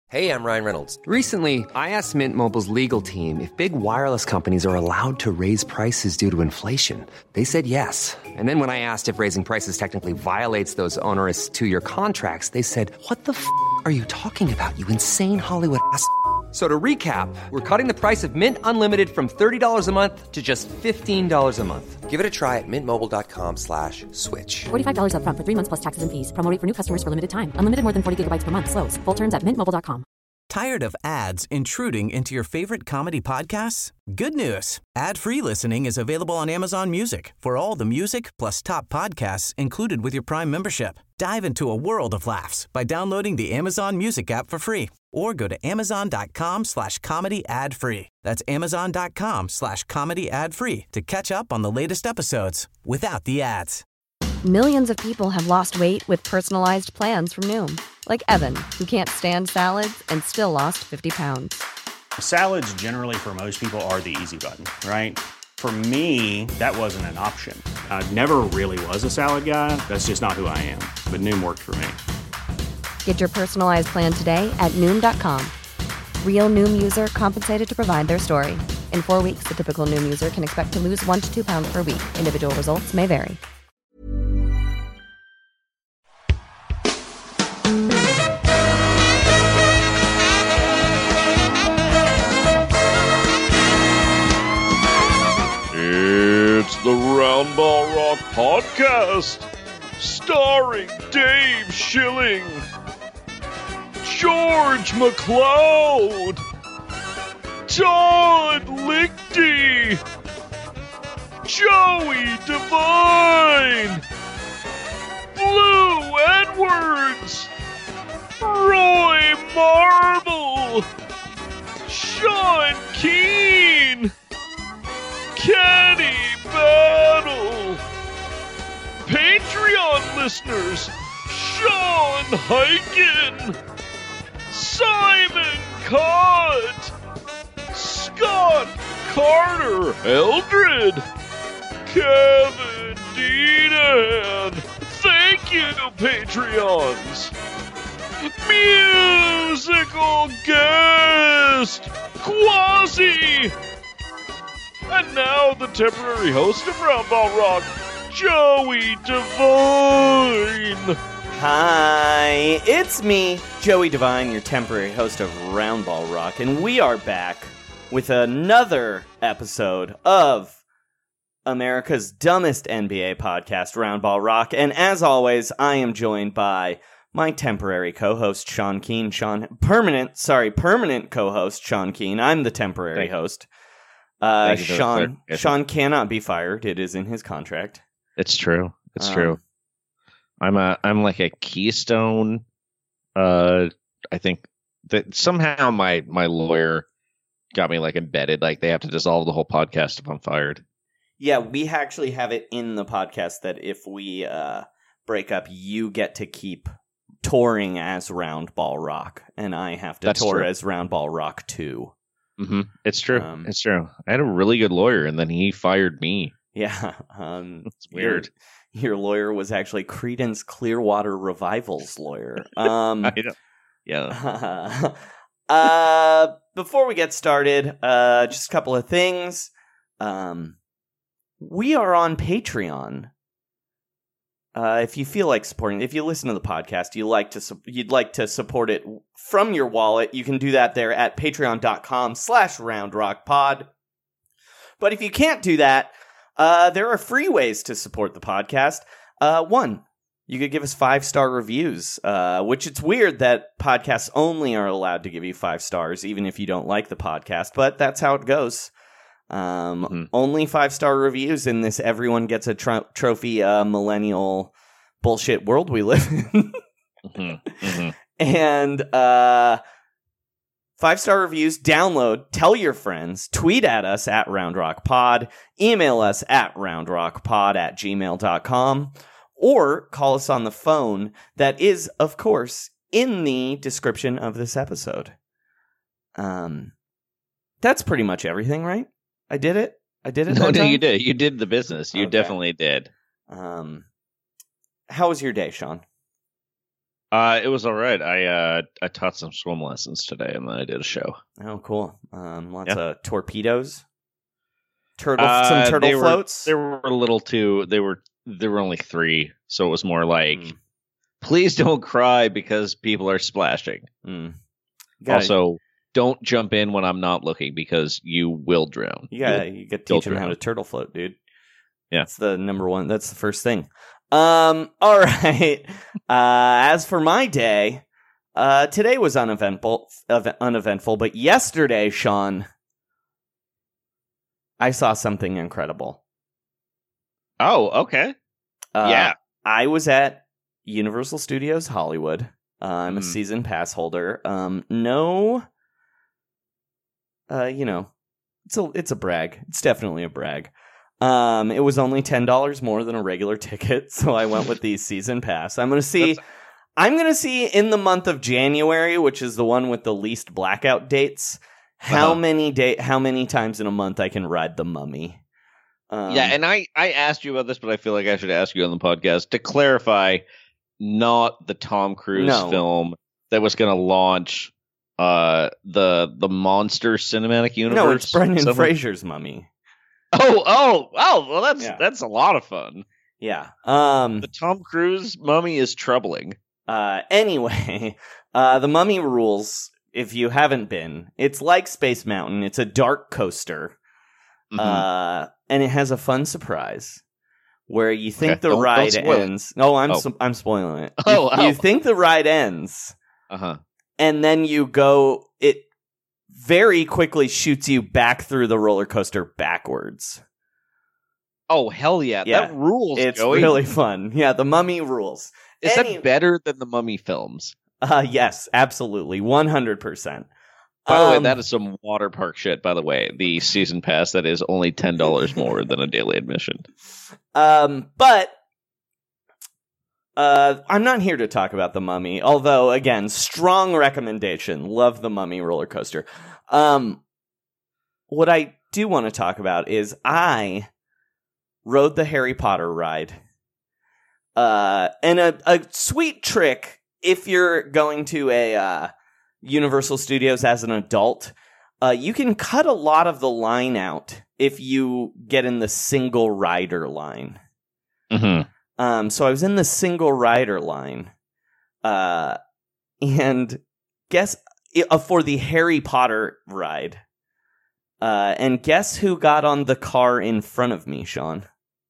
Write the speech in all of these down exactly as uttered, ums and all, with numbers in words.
Hey, I'm Ryan Reynolds. Recently, I asked Mint Mobile's legal team if big wireless companies are allowed to raise prices due to inflation. They said yes. And then when I asked if raising prices technically violates those onerous two-year contracts, they said, what the f*** are you talking about, you insane Hollywood ass f- So to recap, we're cutting the price of Mint Unlimited from thirty dollars a month to just fifteen dollars a month. Give it a try at mintmobile.com slash switch. forty-five dollars up front for three months plus taxes and fees. Promo rate for new customers for limited time. Unlimited more than forty gigabytes per month. Slows full terms at mint mobile dot com. Tired of ads intruding into your favorite comedy podcasts? Good news. Ad-free listening is available on Amazon Music for all the music plus top podcasts included with your Prime membership. Dive into a world of laughs by downloading the Amazon Music app for free or go to amazon.com slash comedy ad free. That's amazon.com slash comedy ad free to catch up on the latest episodes without the ads. Millions of people have lost weight with personalized plans from Noom. Like Evan, who can't stand salads and still lost fifty pounds. Salads generally for most people are the easy button, right? For me, that wasn't an option. I never really was a salad guy. That's just not who I am. But Noom worked for me. Get your personalized plan today at Noom dot com. Real Noom user compensated to provide their story. In four weeks, the typical Noom user can expect to lose one to two pounds per week. Individual results may vary. It's the Roundball Rock Podcast, starring Dave Schilling, George McLeod, Todd Lichty, Joey Devine, Blue Edwards, Roy Marble, Sean Keane, Kenny Battle, Patreon listeners, Sean Hyken, Simon Cott, Scott Carter Eldred, Kevin Deanan. Thank you, Patreons. Musical guest, Quasi. And now the temporary host of Roundball Rock, Joey Devine. Hi, it's me, Joey Devine, your temporary host of Roundball Rock, and we are back with another episode of America's dumbest N B A podcast, Roundball Rock. And as always, I am joined by my temporary co-host, Sean Keane. Sean, permanent, sorry, permanent co-host, Sean Keane. I'm the temporary Thank host. Uh, Thank you Sean, Sean cannot be fired. It is in his contract. It's true. It's Um, true. I'm a I'm like a keystone. Uh, I think that somehow my my lawyer got me like embedded. Like they have to dissolve the whole podcast if I'm fired. Yeah, we actually have it in the podcast that if we uh, break up, you get to keep touring as Roundball Rock, and I have to That's tour true. as Roundball Rock two. Mm-hmm. It's true. Um, it's true. I had a really good lawyer, and then he fired me. Yeah, um, It's weird. Your, your lawyer was actually Creedence Clearwater Revival's lawyer. Um, I don't, yeah. uh, before we get started, uh, just a couple of things. Um, we are on Patreon. Uh, if you feel like supporting, if you listen to the podcast, you like to, su- you'd like to support it from your wallet, you can do that there at patreon.com slash roundrockpod. But if you can't do that, uh, there are free ways to support the podcast. Uh, one, you could give us five-star reviews, uh, which it's weird that podcasts only are allowed to give you five stars, even if you don't like the podcast, but that's how it goes. Um, Mm-hmm. Only five-star reviews in this everyone gets a tro- trophy uh, millennial bullshit world we live in. Mm-hmm. Mm-hmm. And uh, five-star reviews, download, tell your friends, tweet at us at RoundRockPod, email us at roundrockpod at gmail dot com, or call us on the phone that is, of course, in the description of this episode. Um, that's pretty much everything, right? I did it? I did it? No, that no, time? you did. You did the business. You Okay. definitely did. Um, how was your day, Sean? Uh, it was all right. I uh, I taught some swim lessons today, and then I did a show. Oh, cool. Um, lots Yeah. of torpedoes. Turtle, Uh, some turtle they were- floats. They were a little too. They were there were only three, so it was more like, Mm. please don't cry because people are splashing. Mm. You gotta, Also, don't jump in when I'm not looking because you will drown. you gotta, You'll- you gotta you'll teach them how drown. to turtle float, dude. Yeah. That's the number one. That's the first thing. Um. All right. Uh. As for my day, uh, today was uneventful. Ev- uneventful, but yesterday, Sean, I saw something incredible. Oh, okay. Uh, Yeah. I was at Universal Studios Hollywood. Uh, I'm a Mm. season pass holder. Um, no, uh, you know, it's a it's a brag. It's definitely a brag. Um, it was only ten dollars more than a regular ticket, so I went with the season pass. I'm gonna see. That's- I'm gonna see in the month of January, which is the one with the least blackout dates, how Uh-huh. many day, how many times in a month I can ride the Mummy. Um, yeah, and I, I asked you about this, but I feel like I should ask you on the podcast to clarify, not the Tom Cruise No. film that was going to launch uh, the the Monster Cinematic Universe. no, it's Brendan Something- Fraser's Mummy. Oh, oh, oh! Well, that's Yeah. that's a lot of fun. Yeah. Um. The Tom Cruise Mummy is troubling. Uh. Anyway, uh, the Mummy rules. If you haven't been, it's like Space Mountain. It's a dark coaster. Mhm. Uh, and it has a fun surprise where you think Okay, the don't- don't ride spoil it. ends. No, I'm Oh. s I'm spoiling it. Oh, you, you oh. think the ride ends, Uh huh. and then you go. It very quickly shoots you back through the roller coaster backwards. Oh hell yeah! Yeah. That rules. It's Joey. really fun. Yeah, the Mummy rules. Is Any- that better than the Mummy films? Uh, yes, absolutely, one hundred percent. By the way, Um, that is some water park shit. By the way, the season pass that is only ten dollars more than a daily admission. Um, but uh, I'm not here to talk about the Mummy. Although, again, strong recommendation. Love the Mummy roller coaster. Um, what I do want to talk about is I rode the Harry Potter ride. Uh, and a, a sweet trick if you're going to a uh, Universal Studios as an adult. Uh, you can cut a lot of the line out if you get in the single rider line. Mm-hmm. Um, so I was in the single rider line, uh, and guess uh, for the Harry Potter ride, uh, and guess who got on the car in front of me, Sean?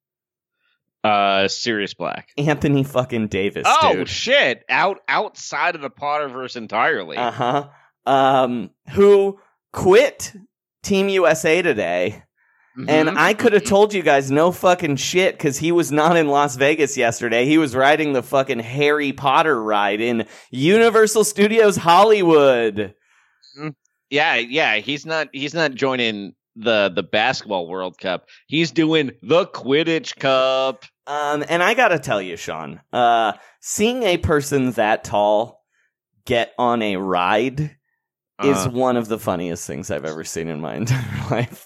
Uh, Sirius Black. Anthony fucking Davis, Oh dude. shit! Out outside of the Potterverse entirely. Uh huh. Um, who quit Team U S A today? Mhm. And I could have told you guys no fucking shit because he was not in Las Vegas yesterday. He was riding the fucking Harry Potter ride in Universal Studios Hollywood. Yeah, yeah. He's not. He's not joining the the basketball World Cup. He's doing the Quidditch Cup. Um, and I gotta tell you, Sean, uh, seeing a person that tall get on a ride is Uh-huh. one of the funniest things I've ever seen in my entire life.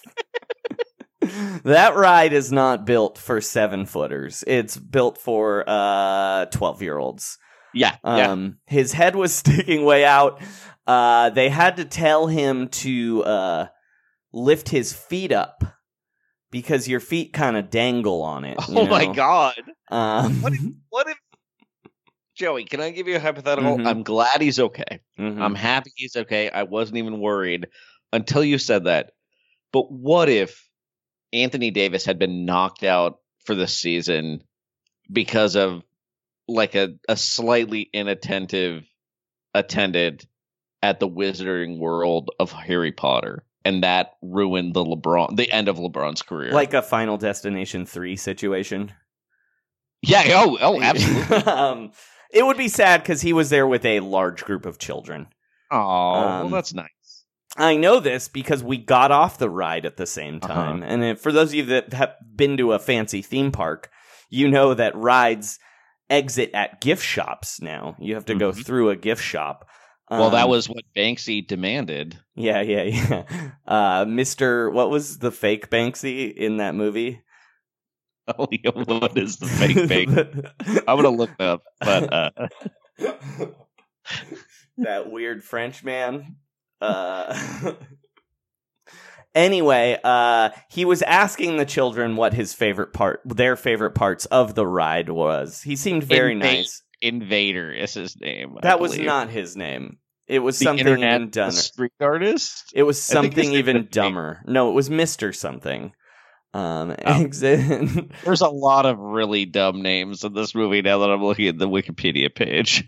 That ride is not built for seven footers. It's built for uh twelve year olds. Yeah, yeah. Um, his head was sticking way out. Uh, they had to tell him to uh lift his feet up because your feet kind of dangle on it. you Oh my know? god! Um, What if? What if? Joey, can I give you a hypothetical? Mhm. I'm glad he's okay. mhm. I'm happy he's okay. I wasn't even worried until you said that. But what if Anthony Davis had been knocked out for the season because of like a, a slightly inattentive attendant at the Wizarding World of Harry Potter, and that ruined the LeBron, the end of LeBron's career? like a Final Destination three situation. yeah, oh, oh, absolutely. um, it would be sad because he was there with a large group of children. Oh, well, Um, that's nice. I know this because we got off the ride at the same Uh-huh. time. And if, for those of you that have been to a fancy theme park, you know that rides exit at gift shops now. You have to go Mhm. through a gift shop. Well, that Um, was what Banksy demanded. Yeah, yeah, yeah. Uh, Mister What was the fake Banksy in that movie? Oh, yeah, what is the fake Banksy? I'm gonna look it up, but uh, That weird French man. Uh, anyway, uh, he was asking the children what his favorite part, their favorite parts of the ride was. He seemed very Inva- nice. Invader is his name. That I was believe. not his name. It was The something internet, even dumber. the street artist. It was I think his something name even was dumber. No, it was Mister something. Um, Oh. exi- There's a lot of really dumb names in this movie now that I'm looking at the Wikipedia page.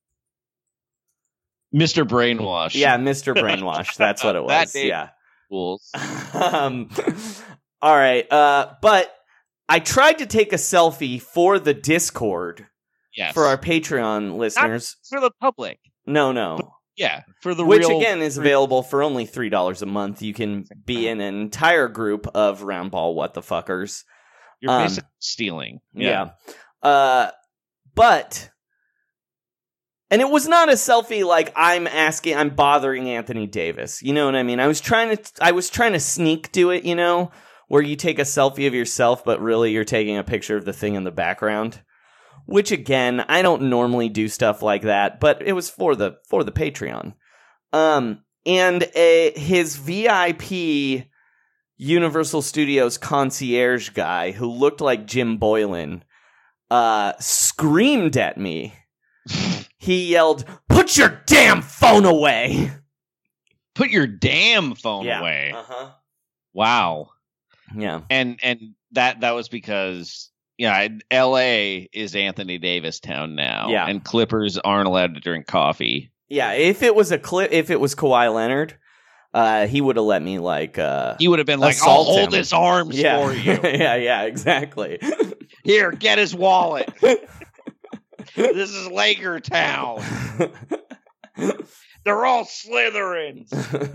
Mister Brainwash. yeah, Mister Brainwash. That's what it That was. name- Yeah. Fools. um, all right. Uh, but I tried to take a selfie for the Discord Yes. for our Patreon listeners. for the public. No, no. Yeah, for the Which real. again is available for only three dollars a month. You can be in an entire group of roundball what the fuckers. You're um, basically stealing. Yeah. Uh, but, and it was not a selfie like I'm asking, I'm bothering Anthony Davis. You know what I mean? I was trying to, I was trying to sneak do it, you know, where you take a selfie of yourself, but really you're taking a picture of the thing in the background. Which again, I don't normally do stuff like that, but it was for the for the Patreon. Um, and a, his V I P Universal Studios concierge guy who looked like Jim Boylan uh, screamed at me. He yelled, "Put your damn phone away!" Put your damn phone Yeah. away. Uh-huh. Wow. Yeah. And and that that was because yeah, L A is Anthony Davis town now. Yeah. And Clippers aren't allowed to drink coffee. Yeah, if it was a clip, if it was Kawhi Leonard, uh, he would have let me like uh, He would have been like, I'll assault hold him. his arms yeah. for you. yeah, yeah, exactly. Here, get his wallet. This is Laker town. They're all Slytherins.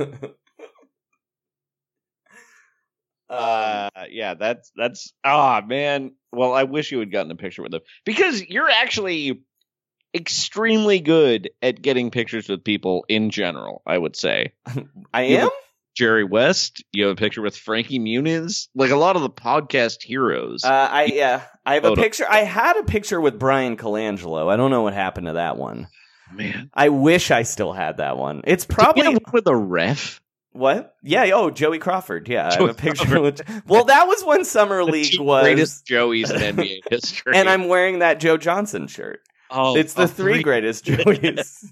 Uh, yeah, that's that's ah man. Well, I wish you had gotten a picture with him because you're actually extremely good at getting pictures with people in general. I would say I You am. have Jerry West. You have a picture with Frankie Muniz. Like a lot of the podcast heroes. Uh, I yeah, I have a Photo. picture. I had a picture with Brian Colangelo. I don't know what happened to that one. Man, I wish I still had that one. It's probably probably with a ref. what? Yeah. Oh, Joey Crawford. Yeah, I Joey have a picture. With, well, that was when Summer The League two was, greatest Joeys in N B A history. and I'm wearing that Joe Johnson shirt. oh, It's the oh, three greatest Joeys.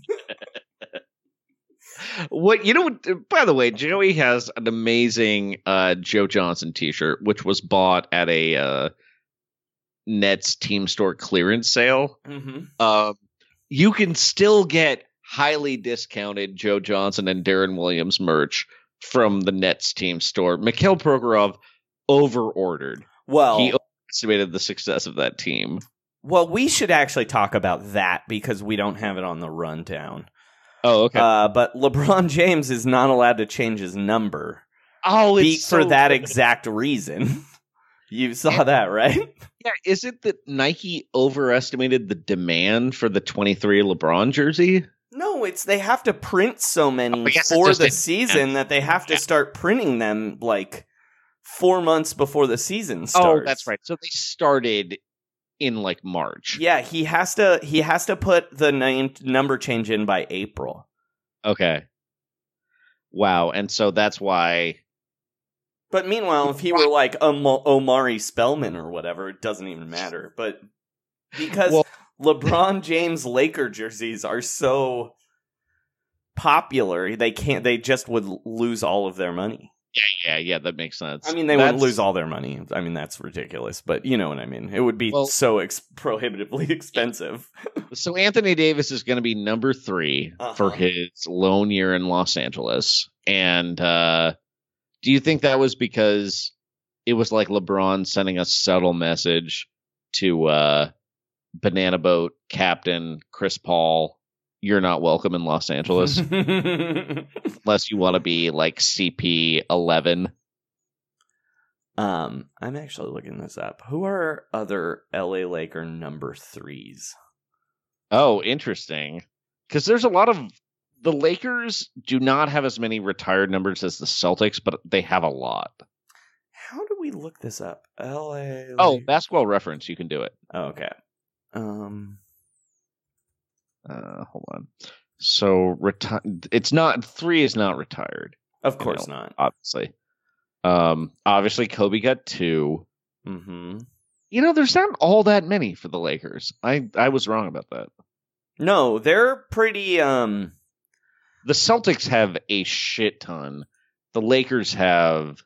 What you know? By the way, Joey has an amazing uh, Joe Johnson T-shirt, which was bought at a uh, Nets team store clearance sale. mm-hmm. Um, you can still get highly discounted Joe Johnson and Darren Williams merch from the Nets team store. Mikhail Prokhorov over-ordered. Well, He overestimated the success of that team. well, we should actually talk about that because we don't have it on the rundown. Oh, okay. Uh, but LeBron James is not allowed to change his number oh, be- it's for so that good. exact reason. You saw that, right? Yeah, is it that Nike overestimated the demand for the twenty-three LeBron jersey? No, it's they have to print so many Oh, I guess it for just the didn't- season that they have to Yeah. start printing them like four months before the season starts. Oh, that's right. So they started in like March. Yeah, he has to. He has to put the name number change in by April. Okay. Wow, and so that's why. But meanwhile, if he were like Om- Omari Spellman or whatever, it doesn't even matter. But because Well- LeBron James Laker jerseys are so popular, they can't. They just would lose all of their money. Yeah, yeah, that makes sense. I mean, they That's- wouldn't lose all their money. I mean, that's ridiculous. But you know what I mean. It would be Well- so ex- prohibitively expensive. So Anthony Davis is going to be number three Uh-huh. for his lone year in Los Angeles. And uh, do you think that was because it was like LeBron sending a subtle message to uh, Banana Boat captain Chris Paul? You're not welcome in Los Angeles unless you want to be like C P eleven. um, I'm actually looking this up. Who are other L A Laker number threes? Oh, interesting. Because there's a lot of the Lakers do not have as many retired numbers as the Celtics, but they have a lot. How do we look this up? L A. Oh, basketball reference, you can do it. Oh, okay. Um. Uh, hold on. So reti- it's not three is not retired. Of course know, not. Obviously. Um, obviously Kobe got two. Mm-hmm. You know, there's not all that many for the Lakers. I, I was wrong about that. No, they're pretty. Um, the Celtics have a shit ton. The Lakers have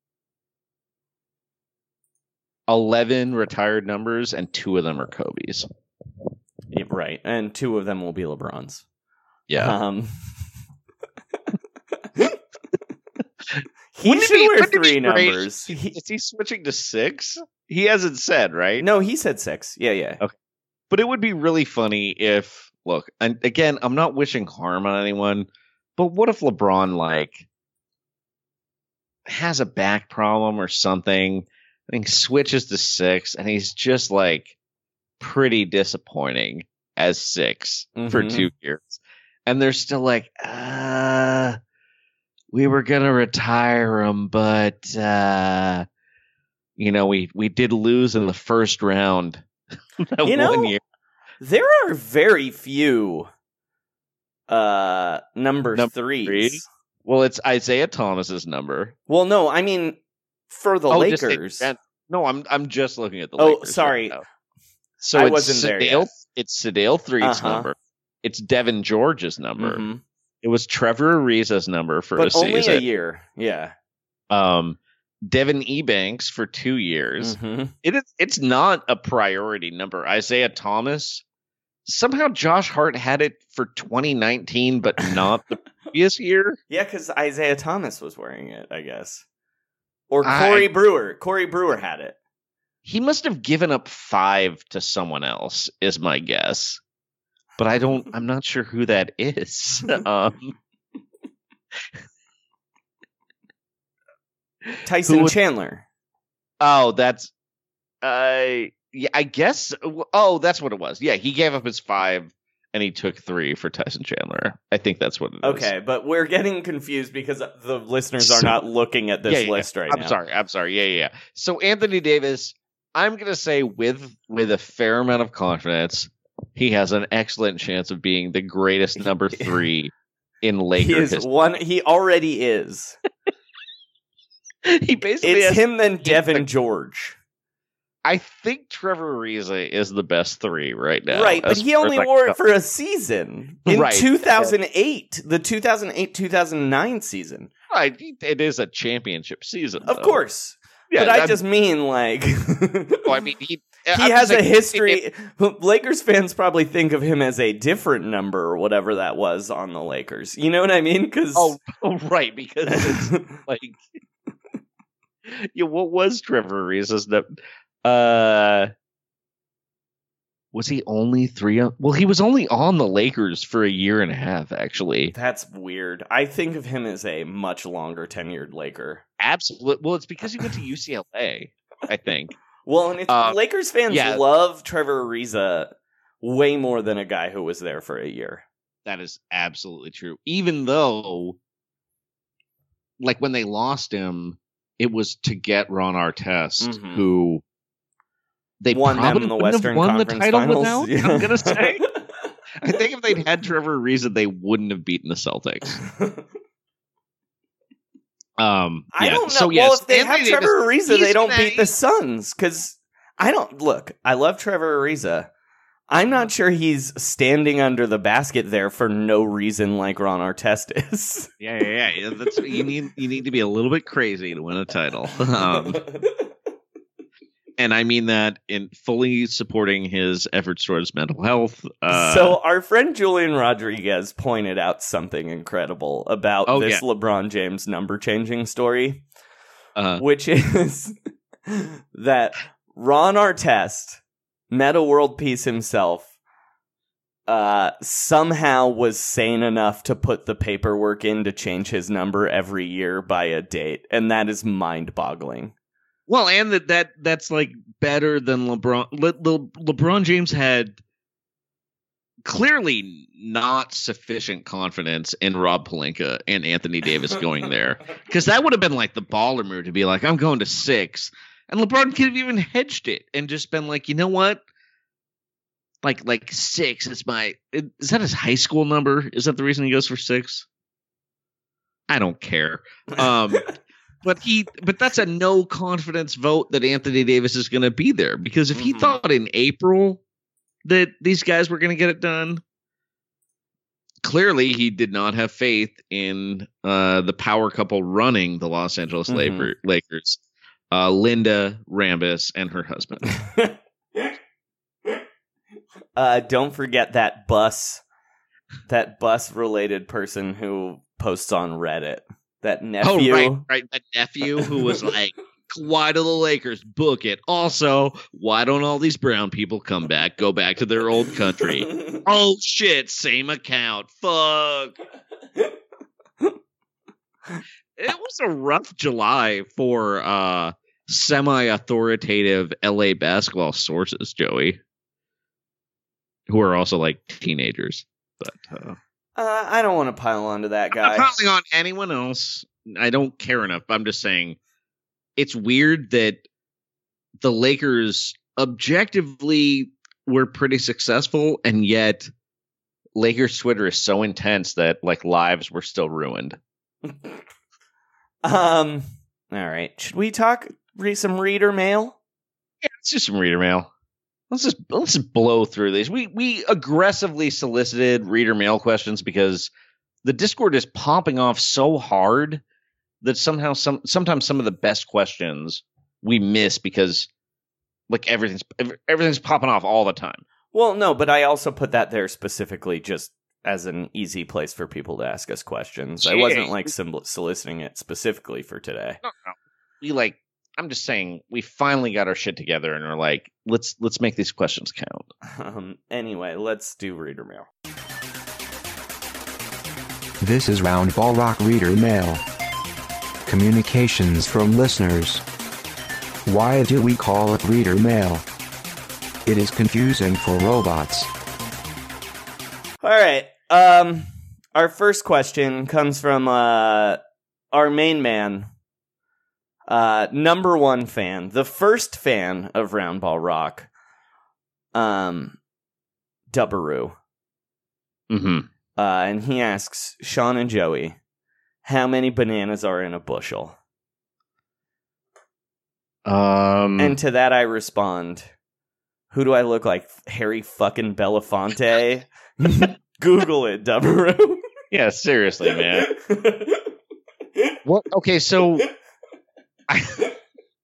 eleven retired numbers, and two of them are Kobe's. Yeah, right, and two of them will be LeBron's. Yeah. Um, he Wouldn't should it be- wear wouldn't it be three great- numbers. He- Is he switching to six? He hasn't said, right? No, he said six. Yeah, yeah. Okay. But it would be really funny if, look, and again, I'm not wishing harm on anyone, but what if LeBron, like, has a back problem or something, and he switches to six, and he's just, like, pretty disappointing as six mm-hmm. for two years. And they're still like, uh, we were going to retire him, but, uh, you know, we, we did lose in the first round. that you know, one year. There are very few uh, number, number threes. Three? Well, it's Isaiah Thomas's number. Well, no, I mean, for the oh, Lakers. Just, no, I'm I'm just looking at the oh, Lakers. Oh, sorry. Right now. So I it's wasn't Sedale, there yet. It's Sedale three's uh-huh. number. It's Devin George's number. Mm-hmm. It was Trevor Ariza's number for but a only season. a year. Yeah. Um, Devin Ebanks for two years. Mm-hmm. It is. It's not a priority number. Isaiah Thomas. Somehow Josh Hart had it for twenty nineteen, but not the previous year. Yeah, because Isaiah Thomas was wearing it, I guess. Or Corey I, Brewer. Corey Brewer had it. He must have given up five to someone else, is my guess. But I don't. I'm not sure who that is. um, Tyson would, Chandler. Oh, that's. Uh, yeah, I guess. Oh, that's what it was. Yeah, he gave up his five, and he took three for Tyson Chandler. I think that's what it is. Okay, but we're getting confused because the listeners are so, not looking at this yeah, yeah, list right I'm now. I'm sorry. I'm sorry. Yeah, yeah, yeah. So Anthony Davis, I'm gonna say with with a fair amount of confidence, he has an excellent chance of being the greatest number three in Lakers he is history. One, he already is. he basically it's has, him then Devin George. I think Trevor Ariza is the best three right now. Right, but he only like, wore it for a season in right. two thousand eight, the two thousand eight two thousand nine season. Right, it is a championship season, of though. course. Yeah, but I I'm, just mean like oh, I mean he, he I'm has a saying, history. It, Lakers fans probably think of him as a different number or whatever that was on the Lakers. You know what I mean? Because oh, oh, right, because it's like yeah, what was Trevor Ariza's number? Uh, was he only three? On, well, he was only on the Lakers for a year and a half, actually. That's weird. I think of him as a much longer tenured Laker. Absolutely. Well, it's because he went to U C L A, I think. Well, and it's, uh, Lakers fans yeah. love Trevor Ariza way more than a guy who was there for a year. That is absolutely true. Even though, like, when they lost him, it was to get Ron Artest, mm-hmm. who they won probably them the wouldn't Western have won Conference the title Finals. without. Yeah. I'm gonna say. I think if they'd had Trevor Ariza, they wouldn't have beaten the Celtics. Um, I yeah. don't know. So, well, yes, if they Anthony have Trevor Davis, Ariza, they he's don't gonna- beat the Suns. Because I don't look. I love Trevor Ariza. I'm not sure he's standing under the basket there for no reason like Ron Artest is. Yeah, yeah, yeah. yeah. That's you need. You need to be a little bit crazy to win a title. Um, and I mean that in fully supporting his efforts towards mental health. Uh, so our friend Julian Rodriguez pointed out something incredible about oh, this yeah. LeBron James number changing story, uh, which is that Ron Artest, Meta World Peace himself, uh, somehow was sane enough to put the paperwork in to change his number every year by a date, and that is mind-boggling. Well, and that, that that's like better than LeBron. Le, Le, LeBron James had clearly not sufficient confidence in Rob Pelinka and Anthony Davis going there, because that would have been like the baller move to be like, I'm going to six. And LeBron could have even hedged it and just been like, you know what? like like six is my is that his high school number? Is that the reason he goes for six? I don't care. Um, but he but that's a no confidence vote that Anthony Davis is going to be there, because if he mm-hmm. thought in April that these guys were going to get it done, clearly he did not have faith in uh, the power couple running the Los Angeles mm-hmm. Lakers, uh, Linda Rambis and her husband. uh, don't forget that bus, that bus related person who posts on Reddit. That nephew. Oh, right, right. That nephew who was like, why do the Lakers book it? Also, why don't all these brown people come back, go back to their old country? Oh, shit, same account. Fuck. It was a rough July for uh, semi-authoritative L A basketball sources, Joey, who are also like teenagers. But uh, uh, I don't want to pile onto that guy. I'm not piling on anyone else. I don't care enough. I'm just saying it's weird that the Lakers objectively were pretty successful, and yet Lakers Twitter is so intense that like lives were still ruined. um. All right. Should we talk read some reader mail? Yeah, let's do some reader mail. Let's just let's just blow through these. We we aggressively solicited reader mail questions because the Discord is popping off so hard that somehow some sometimes some of the best questions we miss because like everything's everything's popping off all the time. Well, no, but I also put that there specifically just as an easy place for people to ask us questions. Jeez. I wasn't like soliciting it specifically for today. No, no. We like I'm just saying we finally got our shit together and are like, let's let's make these questions count. Um, anyway, let's do reader mail. This is Roundball Rock Reader Mail. Communications from listeners. Why do we call it reader mail? It is confusing for robots. All right. Um, our first question comes from uh, our main man. Uh, number one fan, the first fan of Roundball Rock, um, Dubbaroo. Mm-hmm. Uh, and he asks, Sean and Joey, how many bananas are in a bushel? Um, and to that I respond, who do I look like? Harry fucking Belafonte? Google it, Dubbaroo. Yeah, seriously, man. What? Okay, so... I,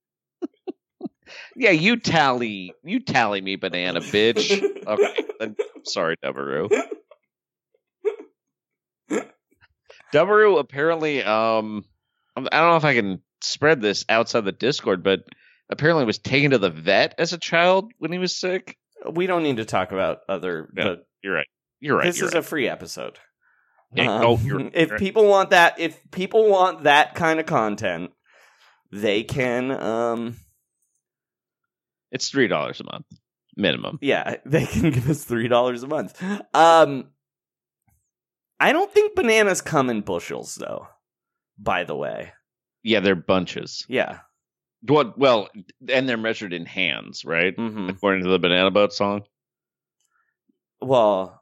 yeah, you tally, you tally me, banana bitch. Okay, then, sorry, Dubbaroo. Dubbaroo apparently, um, I don't know if I can spread this outside the Discord, but apparently was taken to the vet as a child when he was sick. We don't need to talk about other. No, the, you're right. You're right. This you're is right. a free episode. Yeah, um, oh, you're, if you're people want that, if people want that kind of content. They can, um... It's three dollars a month. Minimum. Yeah, they can give us three dollars a month. Um, I don't think bananas come in bushels, though, by the way. Yeah, they're bunches. Yeah. What? Well, and they're measured in hands, right? Mm-hmm. According to the Banana Boat song? Well,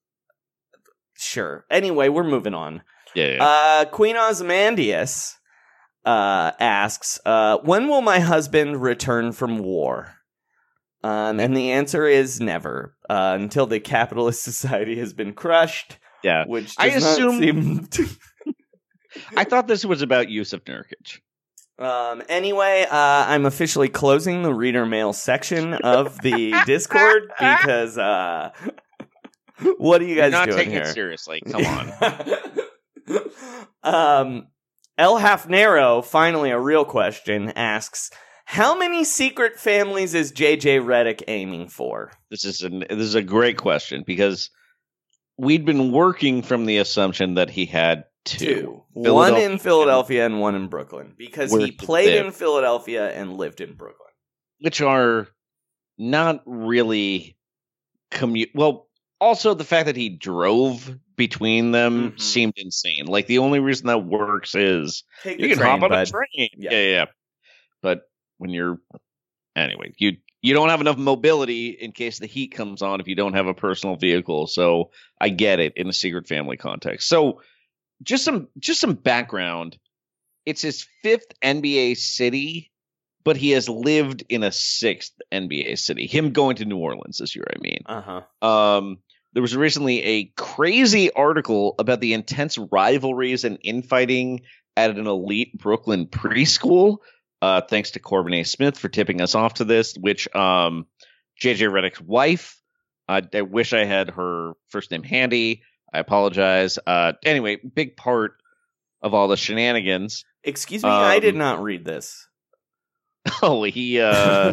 sure. Anyway, we're moving on. Yeah, yeah. Uh, Queen Ozymandias... Uh, asks, uh, when will my husband return from war? Um, and the answer is never, uh, until the capitalist society has been crushed. Yeah, which does I assume. Not seem to... I thought this was about Yusuf Nurkic. Um, anyway, uh, I'm officially closing the reader mail section of the Discord because, uh, what are you guys You're not doing taking here? It seriously. Come on. um. El Hafnero, finally a real question, asks, how many secret families is J J Redick aiming for? This is a, this is a great question because we'd been working from the assumption that he had two. two. One in Philadelphia and one in Brooklyn. Because Where he played lived. in Philadelphia and lived in Brooklyn. Which are not really commute. Well, also the fact that he drove between them mm-hmm. seemed insane. Like the only reason that works is Take you can train, hop on bud. a train. Yeah. yeah, yeah. But when you're anyway, you you don't have enough mobility in case the heat comes on if you don't have a personal vehicle. So I get it in a secret family context. So just some just some background. It's his fifth N B A city, but he has lived in a sixth N B A city. Him going to New Orleans this year, I mean. Uh-huh. Um, there was recently a crazy article about the intense rivalries and infighting at an elite Brooklyn preschool. Uh, thanks to Corbin A. Smith for tipping us off to this, which um, J J Redick's wife, uh, I wish I had her first name handy. I apologize. Uh, anyway, big part of all the shenanigans. Excuse me, um, I did not read this. Oh, he, uh,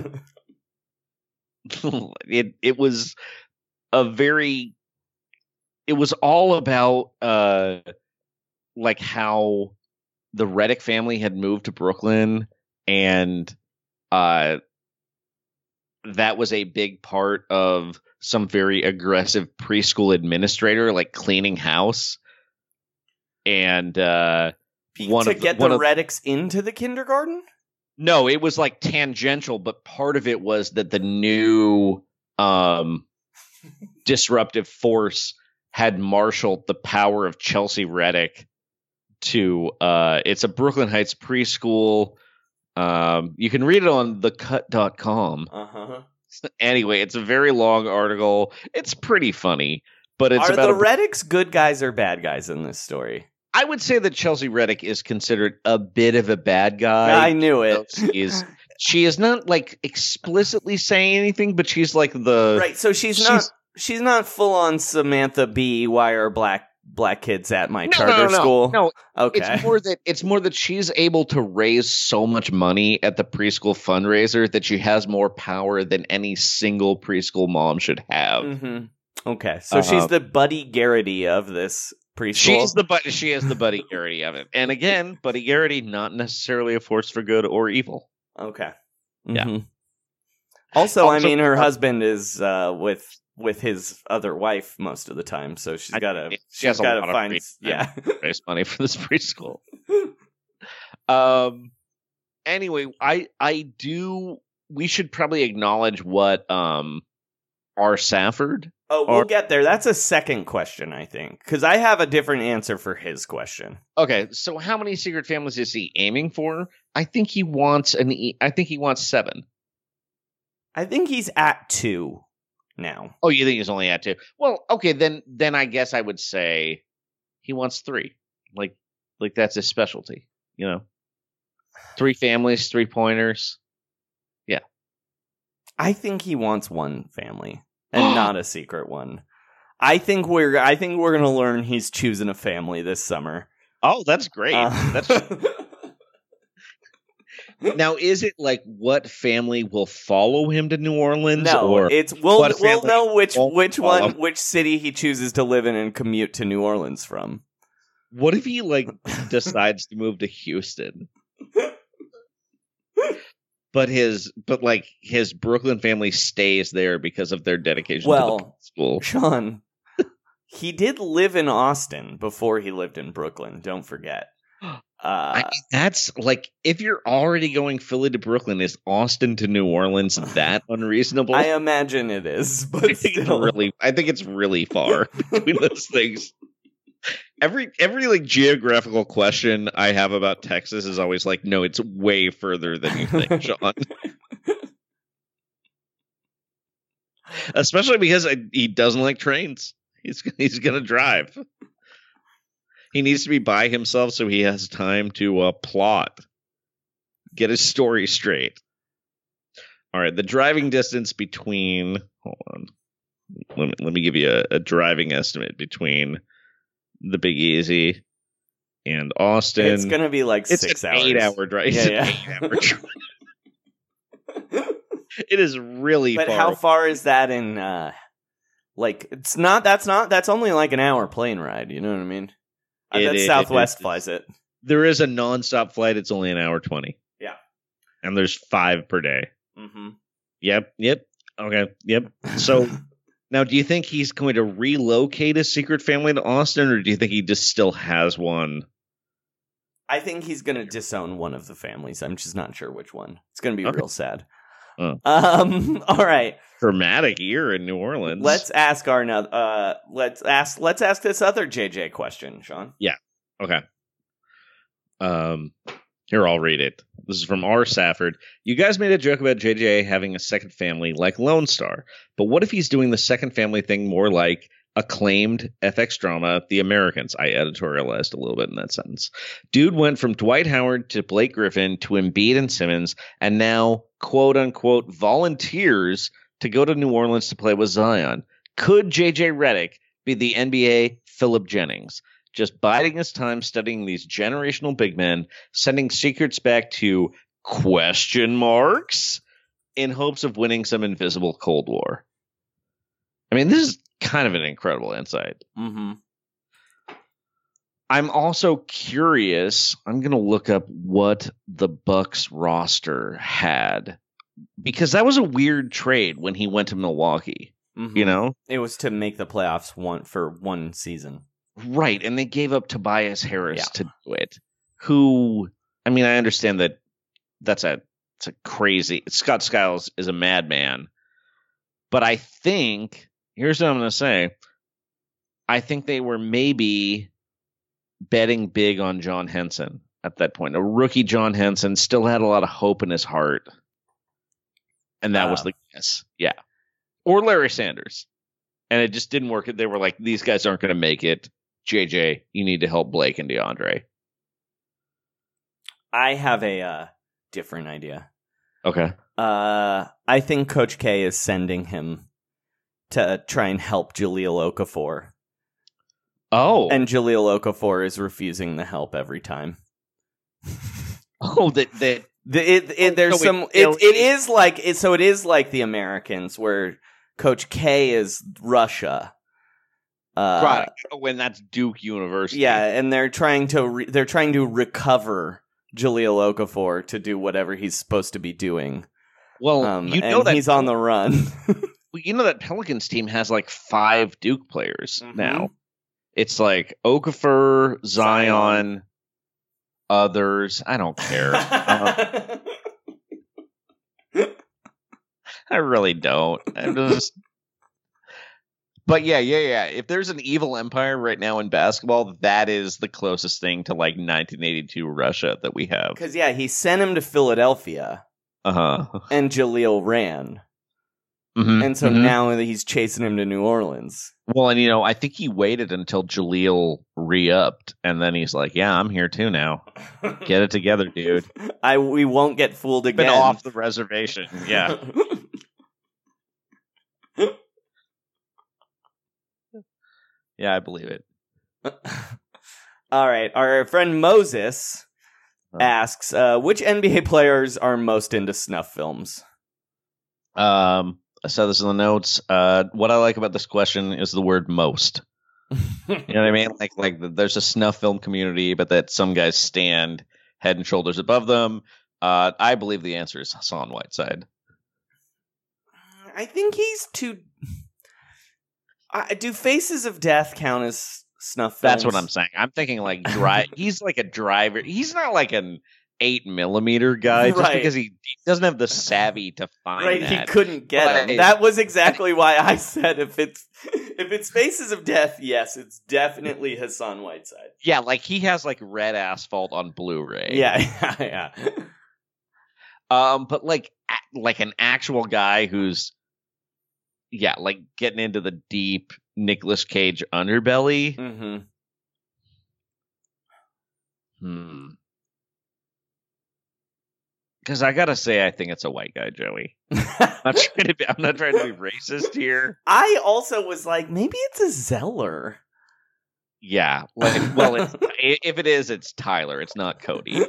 it, it was a very, it was all about, uh, like how the Redick family had moved to Brooklyn. And uh, that was a big part of some very aggressive preschool administrator, like cleaning house. And uh, one to of the, get one the of, Reddicks into the kindergarten? No, it was like tangential, but part of it was that the new um, disruptive force had marshaled the power of Chelsea Redick to uh, it's a Brooklyn Heights preschool. Um, you can read it on the cut dot com. Uh-huh. Anyway, it's a very long article. It's pretty funny, but it's Are about the a, Reddicks good guys or bad guys in this story? I would say that Chelsea Redick is considered a bit of a bad guy. I knew it. She is, she is not like explicitly saying anything, but she's like the right. So she's, she's not she's not full on Samantha B. Why are black black kids at my no, charter no, no, school? No, okay. It's more that it's more that she's able to raise so much money at the preschool fundraiser that she has more power than any single preschool mom should have. Mm-hmm. Okay, so Uh, she's the Buddy Garrity of this preschool. She's the but she is the Buddy Garrity of it, and again, Buddy Garrity not necessarily a force for good or evil. Okay. Yeah. Mm-hmm. Also, I Also- mean, her husband is uh, with with his other wife most of the time, so she's I- got to she she's has a got to lot of find free yeah. raise money for this preschool. Um. Anyway, I I do. We should probably acknowledge what um, R. Safford. Oh, we'll Or- get there. That's a second question, I think, because I have a different answer for his question. Okay, so how many secret families is he aiming for? I think he wants an. E- I think he wants seven. I think he's at two now. Oh, you think he's only at two? Well, okay, then then I guess I would say he wants three. Like like that's his specialty, you know. Three families, three pointers. Yeah. I think he wants one family and not a secret one. I think we're I think we're gonna learn he's choosing a family this summer. Oh, that's great. Uh, That's now, is it like what family will follow him to New Orleans? no, or it's we'll what we'll family know which won't which follow? one which city he chooses to live in and commute to New Orleans from. What if he like decides to move to Houston? But his, but like his Brooklyn family stays there because of their dedication Well, to the school. Sean, he did live in Austin before he lived in Brooklyn. Don't forget. Uh, I mean, that's like if you're already going Philly to Brooklyn, is Austin to New Orleans that unreasonable? I imagine it is, I but think it's still. really, I think it's really far between those things. Every every like geographical question I have about Texas is always like, no, it's way further than you think, Sean. Especially because I, he doesn't like trains. He's he's gonna drive. He needs to be by himself so he has time to uh, plot, get his story straight. All right, the driving distance between. Hold on, let me let me give you a, a driving estimate between the Big Easy and Austin. It's gonna be like It's six an hours. eight-hour drive. It's Yeah, an yeah. eight-hour drive. It is really But far. how far is that in? Uh, like, it's not. That's not. That's only like an hour plane ride. You know what I mean? I It bet is- Southwest it is. flies it. There is a nonstop flight. It's only an hour twenty. Yeah. And there's five per day. Mm-hmm. Yep. Yep. Okay. Yep. So now, do you think he's going to relocate his secret family to Austin, or do you think he just still has one? I think he's gonna disown one of the families. I'm just not sure which one. It's gonna be Okay. real sad. Oh. Um. All right. Dramatic year in New Orleans. Let's ask our no- uh. Let's ask. Let's ask this other J J question, Sean. Yeah. Okay. Um. Here, I'll read it. This is from R. Safford. You guys made a joke about J J having a second family like Lone Star, but what if he's doing the second family thing more like acclaimed F X drama The Americans? I editorialized a little bit in that sentence. Dude went from Dwight Howard to Blake Griffin to Embiid and Simmons, and now, quote unquote, volunteers to go to New Orleans to play with Zion. Could J J Redick be the N B A Philip Jennings? Just biding his time studying these generational big men, sending secrets back to question marks in hopes of winning some invisible Cold War. I mean, this is kind of an incredible insight. Mm-hmm. I'm also curious. I'm going to look up what the Bucks roster had, because that was a weird trade when he went to Milwaukee. Mm-hmm. You know, it was to make the playoffs one for one season. Right, and they gave up Tobias Harris Yeah. to do it. Who, I mean, I understand that that's a it's a crazy. Scott Skiles is a madman, but I think here's what I'm going to say. I think they were maybe betting big on John Henson at that point. A rookie John Henson still had a lot of hope in his heart, and that Uh. was the guess. Yeah, or Larry Sanders, and it just didn't work. They were like, these guys aren't going to make it. J J, you need to help Blake and DeAndre. I have a uh, different idea. Okay. Uh, I think Coach K is sending him to try and help Jahlil Okafor. Oh. And Jahlil Okafor is refusing the help every time. Oh, that that The, it, it, there's Oh, some. wait, It, no, it is like it, so. It is like the Americans, where Coach K is Russia. Uh, right when that's Duke University. Yeah, and they're trying to re- they're trying to recover Jahlil Okafor to do whatever he's supposed to be doing. Well, Um, you know and that he's on the run. you know that Pelicans team has like five Duke players Mhm. now. It's like Okafor, Zion, Zion. others. I don't care. uh, I really don't. I'm just. But yeah, yeah, yeah. If there's an evil empire right now in basketball, that is the closest thing to like nineteen eighty-two Russia that we have. Because yeah, he sent him to Philadelphia, Uh huh. and Jahlil ran, Mm-hmm. and so now he's chasing him to New Orleans. Well, and you know, I think he waited until Jahlil re-upped, and then he's like, "Yeah, I'm here too now. Get it together, dude. I we won't get fooled Been again. off the reservation." Yeah. Yeah, I believe it. All right, our friend Moses asks, uh, which N B A players are most into snuff films? Um, I said this in the notes. Uh, what I like about this question is the word "most." You know what I mean? Like, like the, there's a snuff film community, but that some guys stand head and shoulders above them. Uh, I believe the answer is Hassan Whiteside. I think he's too. Uh, do Faces of Death count as snuff films? That's what I'm saying. I'm thinking like dry. He's like a driver. He's not like an eight millimeter guy just Right. because he, he doesn't have the savvy to find Right, that. he couldn't get Right. him. That was exactly why I said if it's if it's Faces of Death, yes, it's definitely Hassan Whiteside. Yeah, like he has like Red Asphalt on Blu-ray. Yeah, yeah, yeah. Um, but like a- like an actual guy who's yeah, like getting into the deep Nicolas Cage underbelly. Mm-hmm. Hmm. Because I gotta say, I think it's a white guy, Joey. I'm not trying to be. I'm not trying to be racist here. I also was like, maybe it's a Zeller. Yeah. Like, well, it's, i- if it is, it's Tyler. It's not Cody.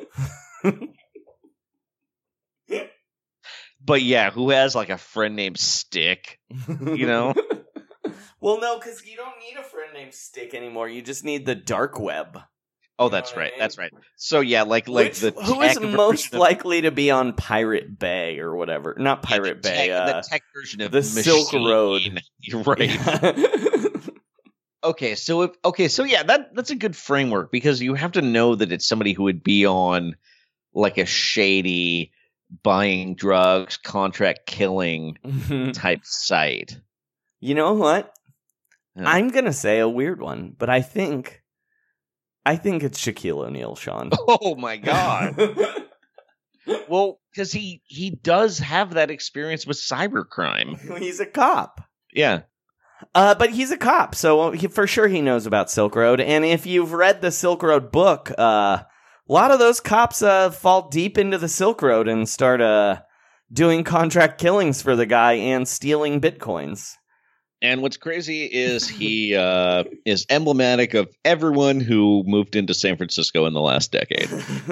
But yeah, who has like a friend named Stick? You know? Well, no, because you don't need a friend named Stick anymore. You just need the dark web. Oh, that's know what I right. mean? That's right. So yeah, like like Which, the who is tech most version of- likely to be on Pirate Bay or whatever? Not Pirate the Bay. tech, uh, the tech version of the Silk Machine. Road. You're right. Okay, so if okay, so yeah, that that's a good framework because you have to know that it's somebody who would be on like a shady buying drugs, contract killing type site. You know what? Yeah. I'm gonna say a weird one, but I think, I think it's Shaquille O'Neal, Sean. Oh my god! Well, because he he does have that experience with cybercrime. He's a cop. Yeah. Uh, but he's a cop, so he, for sure he knows about Silk Road. And if you've read the Silk Road book, uh, a lot of those cops uh, fall deep into the Silk Road and start uh, doing contract killings for the guy and stealing bitcoins. And what's crazy is he uh, is emblematic of everyone who moved into San Francisco in the last decade.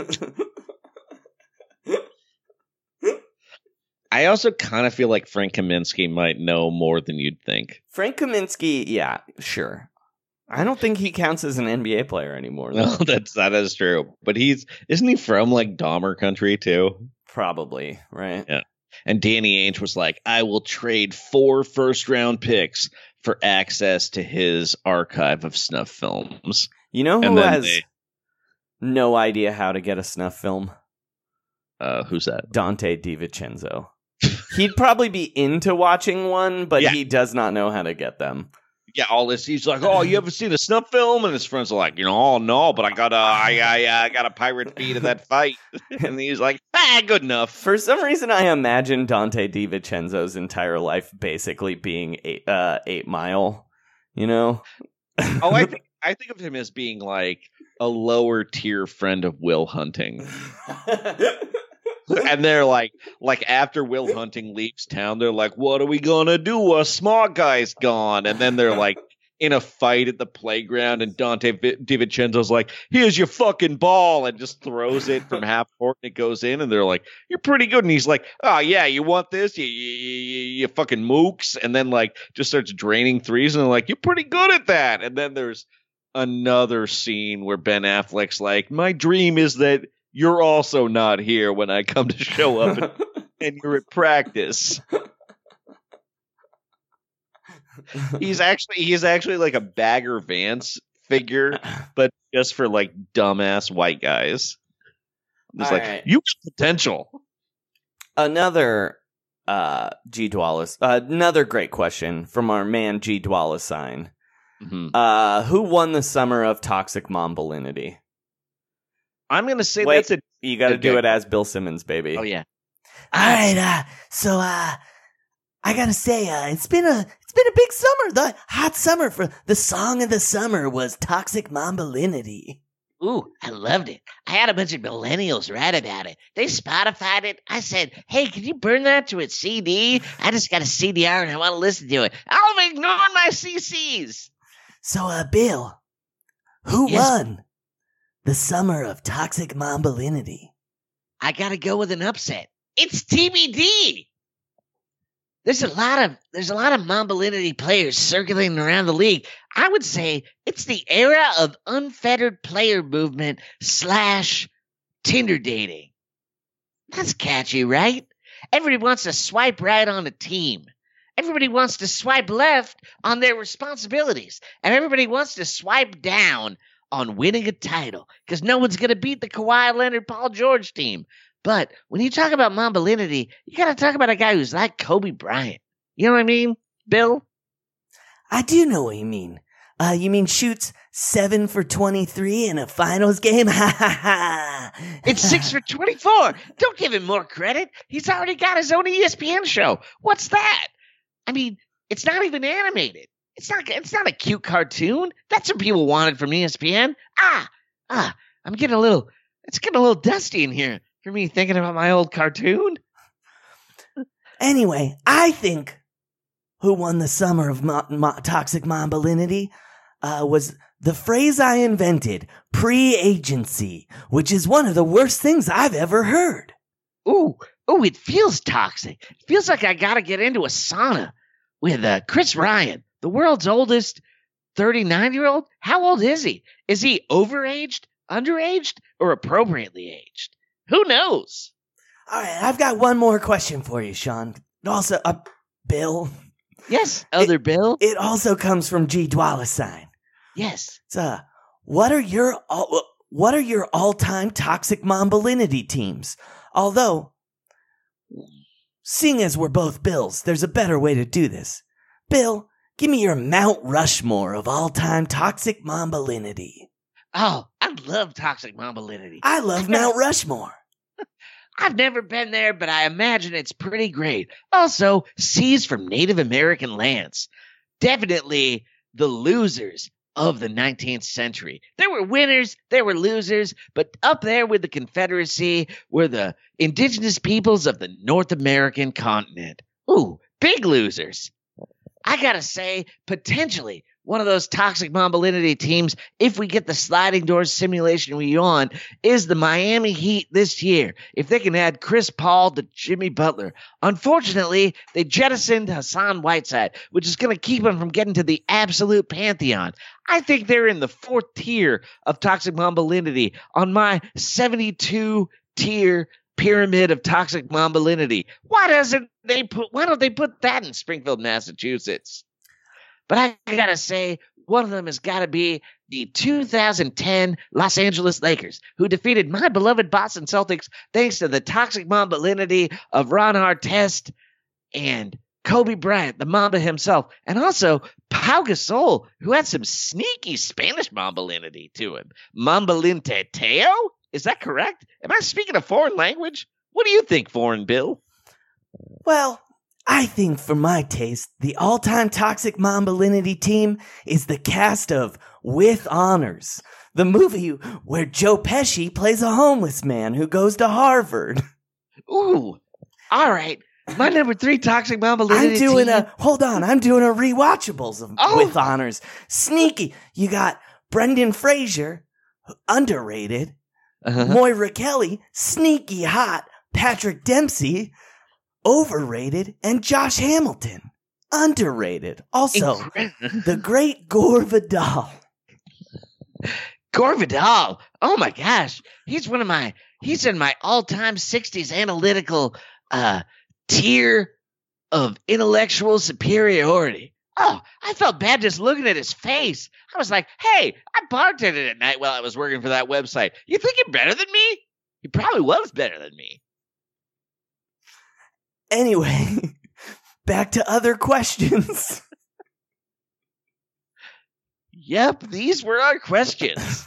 I also kind of feel like Frank Kaminsky might know more than you'd think. Frank Kaminsky, yeah, sure. I don't think he counts as an N B A player anymore, though. No, that's that is true. But he's isn't he from like Dahmer country too? Probably, right? Yeah. And Danny Ainge was like, I will trade four first round picks for access to his archive of snuff films. You know who And then has they- no idea how to get a snuff film? Uh, who's that? Dante DiVincenzo. He'd probably be into watching one, but Yeah. he does not know how to get them. Yeah, all this. He's like, "Oh, you ever seen a snuff film?" And his friends are like, "You know, oh no, but I got a, I, I, uh, got a pirate fee to that fight." And he's like, "Ah, good enough." For some reason, I imagine Dante DiVincenzo's entire life basically being eight, uh, eight Mile. You know? Oh, I think I think of him as being like a lower tier friend of Will Hunting. And they're like, like after Will Hunting leaves town, they're like, "What are we gonna do? A smart guy's gone." And then they're like in a fight at the playground, and Dante Vi- DiVincenzo's like, "Here's your fucking ball," and just throws it from half court, and it goes in. And they're like, "You're pretty good." And he's like, "Oh yeah, you want this? You, you, you, you fucking mooks." And then like just starts draining threes, and they're like, "You're pretty good at that." And then there's another scene where Ben Affleck's like, "My dream is that you're also not here when I come to show up and, and you're at practice." He's actually he's actually like a Bagger Vance figure, but just for like dumbass white guys. It's All like, right. you have potential. Another uh, G. Dwalis, uh, another great question from our man G. Dwalis sign. Mhm. Uh, who won the summer of toxic mombalinity? I'm gonna say Wait, that's a you got to okay. do it as Bill Simmons, baby. oh yeah. All right, uh, so uh, I gotta say, uh, it's been a it's been a big summer, the hot summer. For the song of the summer was "Toxic Mombalinity." Ooh, I loved it. I had a bunch of millennials write about it. They Spotified it. I said, hey, can you burn that to a C D? I just got a C D R and I want to listen to it. I'll ignore my C Cs. So, uh, Bill, who Yes. won the summer of "Toxic Mombalinity"? I got to go with an upset. It's T B D. There's a lot of there's a lot of Mombalinity players circulating around the league. I would say it's the era of unfettered player movement slash Tinder dating. That's catchy, right? Everybody wants to swipe right on a team. Everybody wants to swipe left on their responsibilities. And everybody wants to swipe down on winning a title. Because no one's going to beat the Kawhi Leonard, Paul George team. But when you talk about Mombalinity, you got to talk about a guy who's like Kobe Bryant. You know what I mean, Bill? I do know what you mean. Uh, you mean shoots seven for twenty-three in a finals game? Ha ha ha! It's six for twenty-four. Don't give him more credit. He's already got his own E S P N show. What's that? I mean, it's not even animated. It's not. It's not a cute cartoon. That's what people wanted from E S P N. Ah, ah. I'm getting a little. It's getting a little dusty in here for me thinking about my old cartoon. Anyway, I think who won the summer of mo- mo- Toxic Mombalinity uh, was the phrase I invented, pre-agency, which is one of the worst things I've ever heard. Ooh, ooh, it feels toxic. It feels like I gotta get into a sauna with uh, Chris Ryan, the world's oldest thirty-nine-year-old. How old is he? Is he overaged, underaged, or appropriately aged? Who knows? All right, I've got one more question for you, Sean. Also, uh, Bill. Yes, other Bill. It also comes from G. Dwalis sign. Yes. It's, uh, what are your all, what are your all-time Toxic Mombalinity teams? Although, Seeing as we're both Bills, there's a better way to do this. Bill, give me your Mount Rushmore of all-time toxic mambalinity. Oh, I love toxic mambalinity. I love Mount Rushmore. I've never been there, but I imagine it's pretty great. Also, seized from Native American lands. Definitely the losers of the nineteenth century. There were winners, there were losers, but up there with the Confederacy were the indigenous peoples of the North American continent. Ooh, big losers. I gotta say, potentially one of those toxic mambalinity teams, if we get the sliding doors simulation we on, is the Miami Heat this year, if they can add Chris Paul to Jimmy Butler. Unfortunately, they jettisoned Hassan Whiteside, which is going to keep him from getting to the absolute pantheon. I think they're in the fourth tier of toxic mambalinity on my seventy-two tier pyramid of toxic mambalinity. Why doesn't they put why don't they put that in Springfield, Massachusetts? But I gotta say, one of them has got to be the two thousand ten Los Angeles Lakers, who defeated my beloved Boston Celtics thanks to the toxic mambalinity of Ron Artest and Kobe Bryant, the Mamba himself, and also Pau Gasol, who had some sneaky Spanish mambalinity to him. Mambalinteteo? Is that correct? Am I speaking a foreign language? What do you think, Foreign Bill? Well, I think for my taste, the all-time toxic mambalinity team is the cast of With Honors, the movie where Joe Pesci plays a homeless man who goes to Harvard. Ooh, all right. My number three toxic mambalinity I'm doing team. a, hold on, I'm doing a rewatchables of Oh. With Honors. Sneaky. You got Brendan Fraser, underrated. Uh-huh. Moira Kelly, sneaky hot. Patrick Dempsey, overrated. And Josh Hamilton, underrated. Also, Incredible. the great Gore Vidal. Gore Vidal. Oh my gosh. He's one of my, he's in my all-time sixties analytical uh, tier of intellectual superiority. Oh, I felt bad just looking at his face. I was like, hey, I bartended at night while I was working for that website. You think you're better than me? He probably was better than me. Anyway, back to other questions. Yep, these were our questions.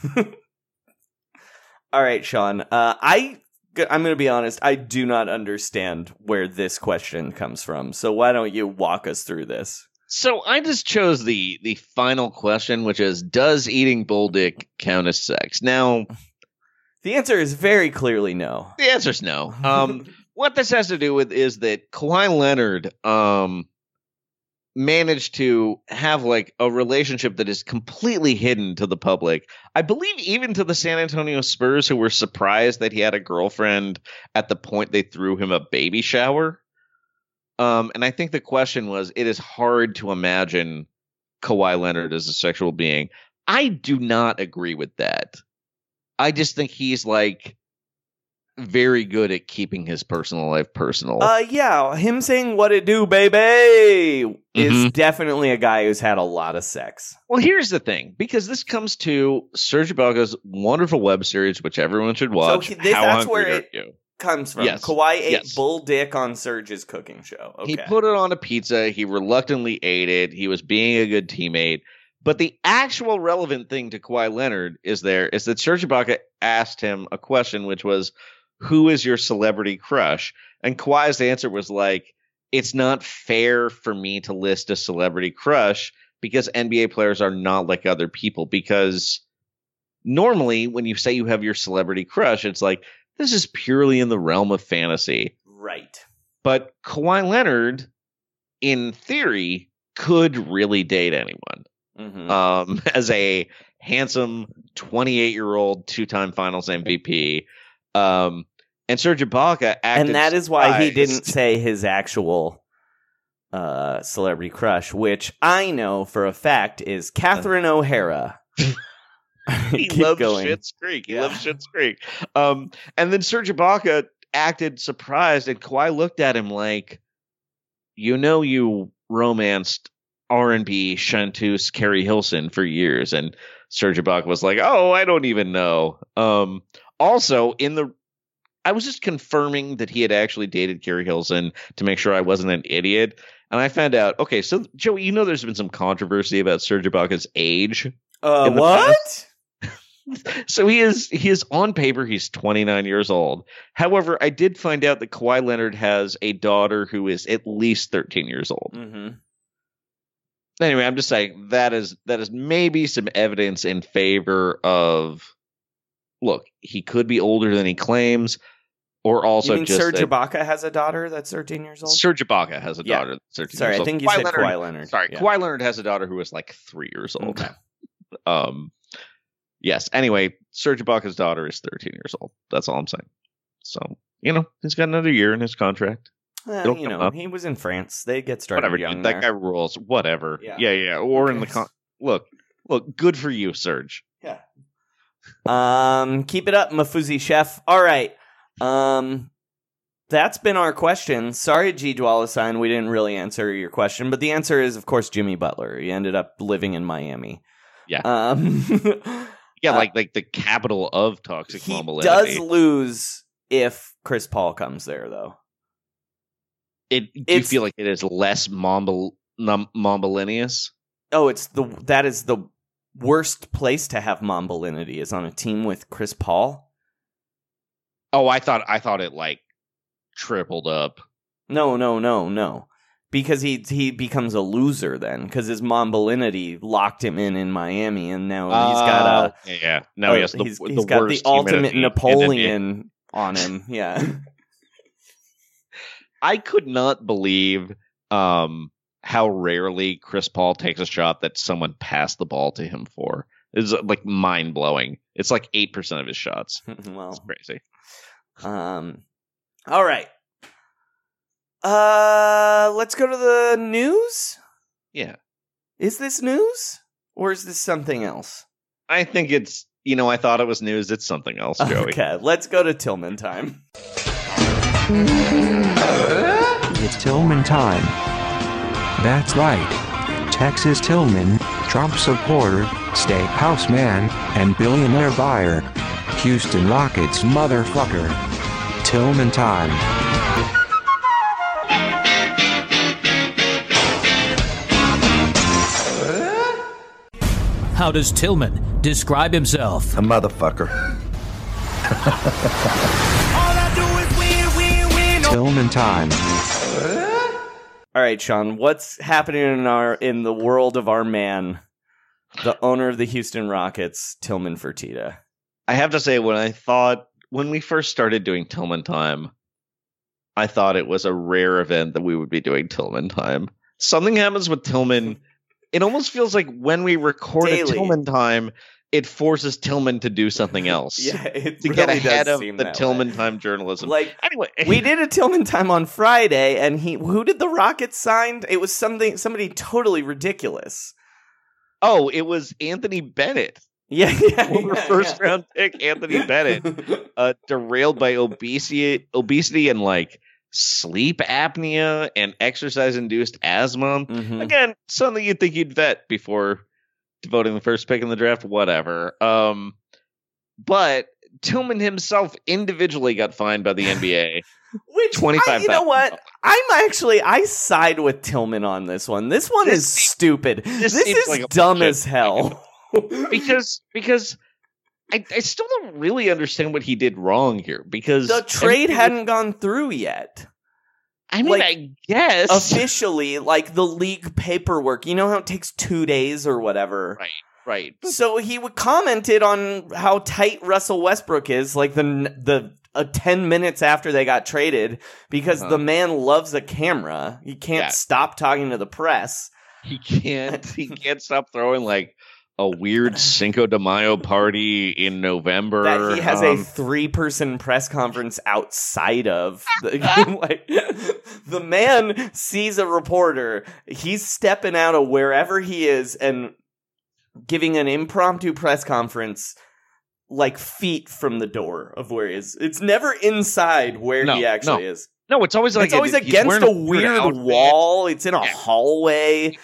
All right, Sean. Uh, I I'm going to be honest. I do not understand where this question comes from. So why don't you walk us through this? So I just chose the the final question, which is, does eating bull dick count as sex? Now, the answer is very clearly no. The answer is no. Um, what this has to do with is that Kawhi Leonard um managed to have like a relationship that is completely hidden to the public. I believe even to the San Antonio Spurs, who were surprised that he had a girlfriend at the point they threw him a baby shower. Um, and I think the question was, it is hard to imagine Kawhi Leonard as a sexual being. I do not agree with that. I just think he's like very good at keeping his personal life personal. Uh, yeah, him saying "what it do, baby" is Mhm. definitely a guy who's had a lot of sex. Well, here's the thing, because this comes to Serge Ibaka's wonderful web series, which everyone should watch. So this, How that's Hungry where Are it You? comes from. Yes. Kawhi ate Yes. bull dick on Serge's cooking show. Okay. He put it on a pizza. He reluctantly ate it. He was being a good teammate. But the actual relevant thing to Kawhi Leonard is there is that Serge Ibaka asked him a question, which was, who is your celebrity crush? And Kawhi's answer was like, it's not fair for me to list a celebrity crush because N B A players are not like other people. Because normally when you say you have your celebrity crush, it's like, this is purely in the realm of fantasy. Right. But Kawhi Leonard, in theory, could really date anyone. Mhm. Um, as a handsome twenty-eight-year-old two-time Finals M V P. Um, and Serge Ibaka acted And that is why he surprised. didn't say his actual uh, celebrity crush, which I know for a fact is Catherine O'Hara. He Keep loves going. Schitt's Creek. He Yeah. loves Schitt's Creek. Um, and then Serge Ibaka acted surprised, and Kawhi looked at him like, you know, you romanced R and B chanteuse Carrie Hilson for years. And Serge Ibaka was like, oh, I don't even know. Um, also, in the I was just confirming that he had actually dated Carrie Hilson to make sure I wasn't an idiot. And I found out, okay, so Joey, you know there's been some controversy about Serge Ibaka's age. Uh, what? So he is he is on paper, he's twenty-nine years old. However, I did find out that Kawhi Leonard has a daughter who is at least thirteen years old. Mm-hmm. Anyway, I'm just saying that is that is maybe some evidence in favor of, look, he could be older than he claims, or also you mean just Serge that, Ibaka has a daughter that's thirteen years old? Serge Ibaka has a Yeah. daughter that's thirteen Sorry, years I old. think you Kawhi said Leonard, Kawhi Leonard. Sorry, Yeah. Kawhi Leonard has a daughter who is like three years old. Okay. Um, yes. Anyway, Serge Ibaka's daughter is thirteen years old. That's all I'm saying. So, you know, he's got another year in his contract. Well, It'll you come know, up. he was in France. They get started Whatever, young dude. That there. guy rules. Whatever. Yeah. Yeah, yeah. Or in the cares? con- look, look. Good for you, Serge. Yeah. Um, keep it up, Mafuzi Chef. All right. Um, that's been our question. Sorry, G. Dwalasign, we didn't really answer your question, but the answer is, of course, Jimmy Butler. He ended up living in Miami. Yeah. Um, Yeah, uh, like like the capital of toxic he masculinity. does lose if Chris Paul comes there, though. It, do you it's- feel like it is less mombil, num, mombilinious? Oh, it's the that is the worst place to have mombalinity is on a team with Chris Paul. Oh, I thought I thought it like tripled up. No, no, no, no. Because he he becomes a loser then, because his mombalinity locked him in in Miami, and now he's got Uh, yeah. No, a, yes, the, he's, the he's got worst the ultimate humidity in N B A. Napoleon on him. Yeah. I could not believe um, how rarely Chris Paul takes a shot that someone passed the ball to him for. It's like mind blowing. It's like eight percent of his shots. Well, It's crazy. um, all right. Uh, let's go to the news. Yeah. Is this news or is this something else? I think it's, you know, I thought it was news. It's something else, Joey. Okay, let's go to Tillman time. It's Tillman time. That's right. Texas Tillman, Trump supporter, state house man, and billionaire buyer. Houston Rockets motherfucker. Tillman time. How does Tillman describe himself? A motherfucker. Tillman time. All right, Sean, what's happening in our in the world of our man, the owner of the Houston Rockets, Tillman Fertitta? I have to say, when I thought, when we first started doing Tillman Time, I thought it was a rare event that we would be doing Tillman Time. Something happens with Tillman. It almost feels like when we record Daily. a Tillman Time, it forces Tillman to do something else. Yeah, it to really get ahead does of seem the that Tillman way. Time journalism. Like, anyway, we did a Tillman Time on Friday, and he who did the Rockets sign? It was something somebody totally ridiculous. Oh, it was Anthony Bennett. Yeah, yeah, Former yeah, first yeah. round pick Anthony Bennett, uh, derailed by obesity, obesity and like sleep apnea and exercise-induced asthma. Mhm. Again, something you'd think you'd vet before devoting the first pick in the draft. Whatever. Um, but Tillman himself individually got fined by the N B A. Which, I, twenty-five you know what? I'm actually, I side with Tillman on this one. This one This is seems- stupid. this This, seems is like a dumb bullshit as hell. because because I, I still don't really understand what he did wrong here. Because The trade everything- hadn't gone through yet. I mean, like, I guess Officially, like the league paperwork. You know how it takes two days or whatever? right, right. So he would commented on how tight Russell Westbrook is, like the the uh, ten minutes after they got traded, because Uh-huh. the man loves a camera. He can't Yeah. stop talking to the press. He can't. He can't stop throwing like a weird Cinco de Mayo party in November. That he has a Um, three-person press conference outside of. The, like, the man sees a reporter. He's stepping out of wherever he is and giving an impromptu press conference like feet from the door of where he is. It's never inside where No, he actually no. is. no, it's always like It's always a, he's against wearing a weird weird outfit. wall. It's in a Yeah. hallway.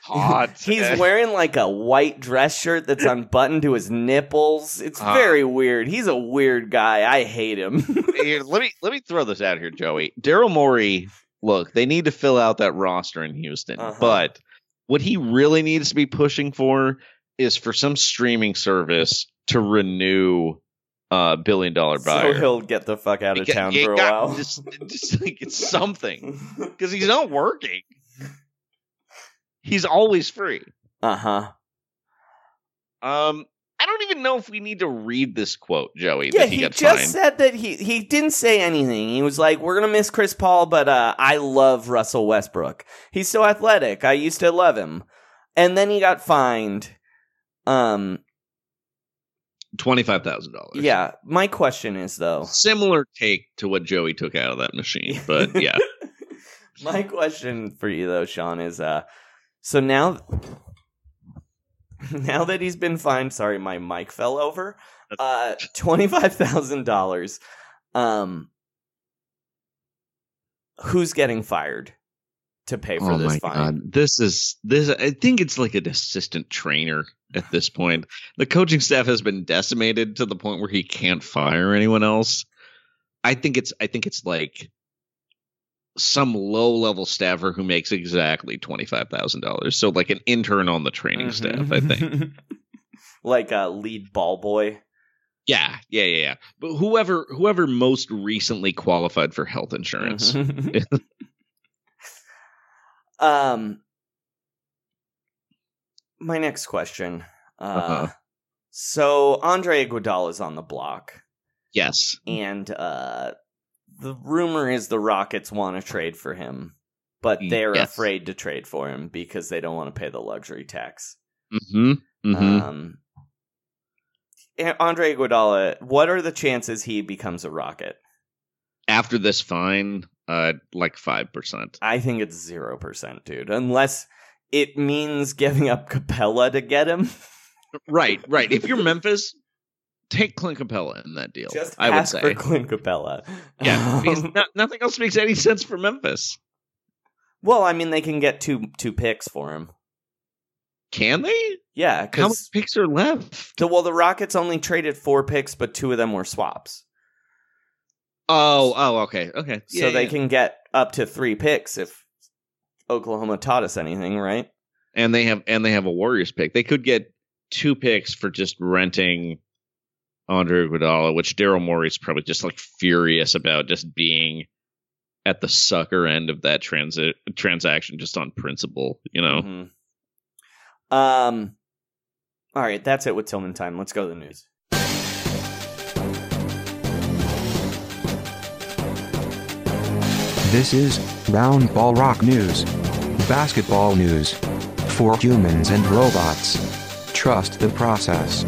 hot. He's wearing like a white dress shirt that's unbuttoned to his nipples. It's Uh. very weird. He's a weird guy. I hate him. Here, let me let me throw this out here, Joey. Daryl Morey, look, they need to fill out that roster in Houston, Uh-huh. but what he really needs to be pushing for is for some streaming service to renew uh billion dollar buyer. So he'll get the fuck out of It- town it for a got- while. Just, just like it's something because he's not working. He's always free. Uh huh. Um, I don't even know if we need to read this quote, Joey. Yeah, that he, he got just fined. said that he he didn't say anything. He was like, "We're gonna miss Chris Paul, but uh, I love Russell Westbrook. He's so athletic. I used to love him." And then he got fined. Um. twenty-five thousand dollars. Yeah. My question is though. Similar take to what Joey took out of that machine, but yeah. My question for you though, Sean, is uh, so now, now that he's been fined, sorry, my mic fell over. Uh, twenty-five thousand dollars. Um, who's getting fired to pay for oh this my fine? God. This is this. I think it's like an assistant trainer at this point. The coaching staff has been decimated to the point where he can't fire anyone else. I think it's. I think it's like some low level staffer who makes exactly twenty-five thousand dollars. So like an intern on the training staff. I think. Like a lead ball boy. Yeah, yeah, yeah, yeah. But whoever whoever most recently qualified for health insurance. um, my next question. Uh, Uh-huh. So Andre Iguodala is on the block, Yes. and uh, the rumor is the Rockets want to trade for him, but they're Yes. afraid to trade for him because they don't want to pay the luxury tax. Mm-hmm. Mm-hmm. Um, and Andre Iguodala, what are the chances he becomes a Rocket? After this fine, uh, like five percent. I think it's zero percent, dude. Unless it means giving up Capella to get him. Right, right. If you're Memphis, take Clint Capella in that deal. Just I would ask say. for Clint Capella. Yeah, because Um, no, nothing else makes any sense for Memphis. well, I mean, they can get two two picks for him. Can they? Yeah, How many because picks are left? the well, the Rockets only traded four picks, but two of them were swaps, Oh, oh, okay, okay. so Yeah, they yeah. can get up to three picks if Oklahoma taught us anything, right? and they have and they have a Warriors pick. They could get two picks for just renting Andre Iguodala, which Daryl Morey's probably just like furious about just being at the sucker end of that transi- transaction, just on principle, you know. Mhm. Um. All right, that's it with Tillman time. Let's go to the news. This is Round Ball Rock News. Basketball news. For humans and robots. Trust the process.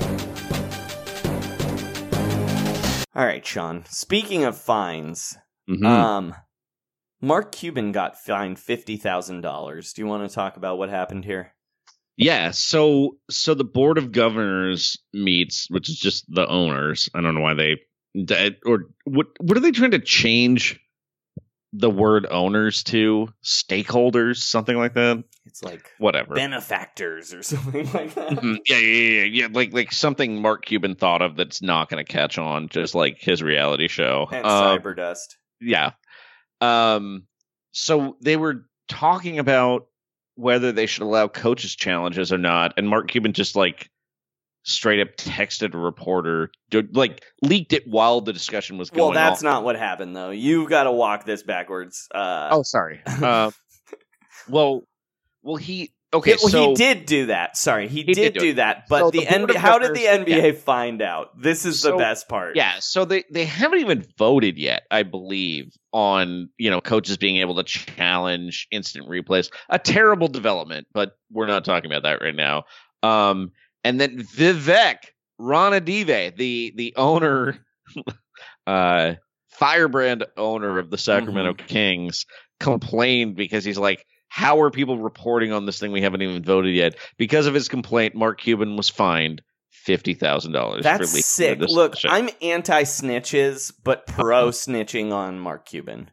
All right, Sean. Speaking of fines, Mhm. um, Mark Cuban got fined fifty thousand dollars. Do you want to talk about what happened here? Yeah, so so the board of governors meets, which is just the owners. I don't know why they that- or what what are they trying to change the word owners to? Stakeholders, something like that. It's like Whatever. benefactors or something like that. Mhm. Yeah, yeah, yeah, yeah. Like like something Mark Cuban thought of that's not going to catch on, just like his reality show. And Uh, Cyberdust. Yeah. Um. So they were talking about whether they should allow coaches challenges or not, and Mark Cuban just like straight up texted a reporter, d- like leaked it while the discussion was going Well, on. that's not what happened, though. You've got to walk this backwards. Uh, Oh, sorry. uh, well, well, he okay. well, so he did do that. Sorry, he, He did, did do do it. that. But So the, the Board N B A, of how did the Governors- N B A find out? This is the So- best part. Yeah, so they, they haven't even voted yet, I believe, on, you know, coaches being able to challenge instant replays. A terrible development, but we're not talking about that right now. Um, and then Vivek Ranadive, the the owner, uh, firebrand owner of the Sacramento Kings, complained because he's like, how are people reporting on this thing we haven't even voted yet? Because of his complaint, Mark Cuban was fined fifty thousand dollars. That's sick. Look, I'm anti snitches, but pro snitching on Mark Cuban.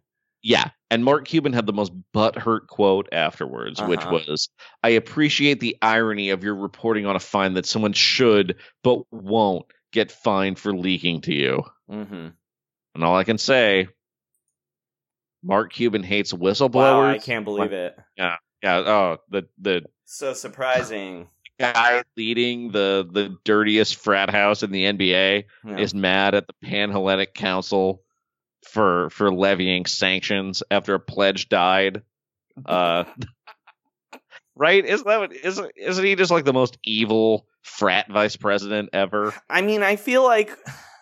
Yeah, and Mark Cuban had the most butthurt quote afterwards, Uh-huh. which was, "I appreciate the irony of your reporting on a fine that someone should but won't get fined for leaking to you." Mm-hmm. And all I can say, Mark Cuban hates whistleblowers. Wow, I can't believe it. Yeah, yeah. Oh, the the So surprising. guy leading the the dirtiest frat house in the N B A Yeah. is mad at the Pan-Hellenic Council for for levying sanctions after a pledge died. Uh, right? Isn't that what, isn't isn't he just like the most evil frat vice president ever? I mean, I feel like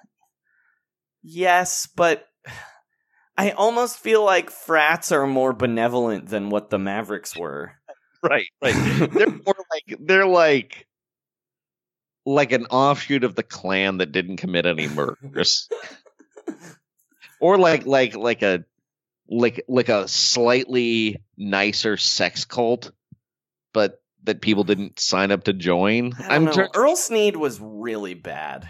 yes, but I almost feel like frats are more benevolent than what the Mavericks were. Right, right. They're more like they're like like an offshoot of the Klan that didn't commit any murders. Or like like like a like like a slightly nicer sex cult, but that people didn't sign up to join. I don't I'm know. tr- Earl Sneed was really bad.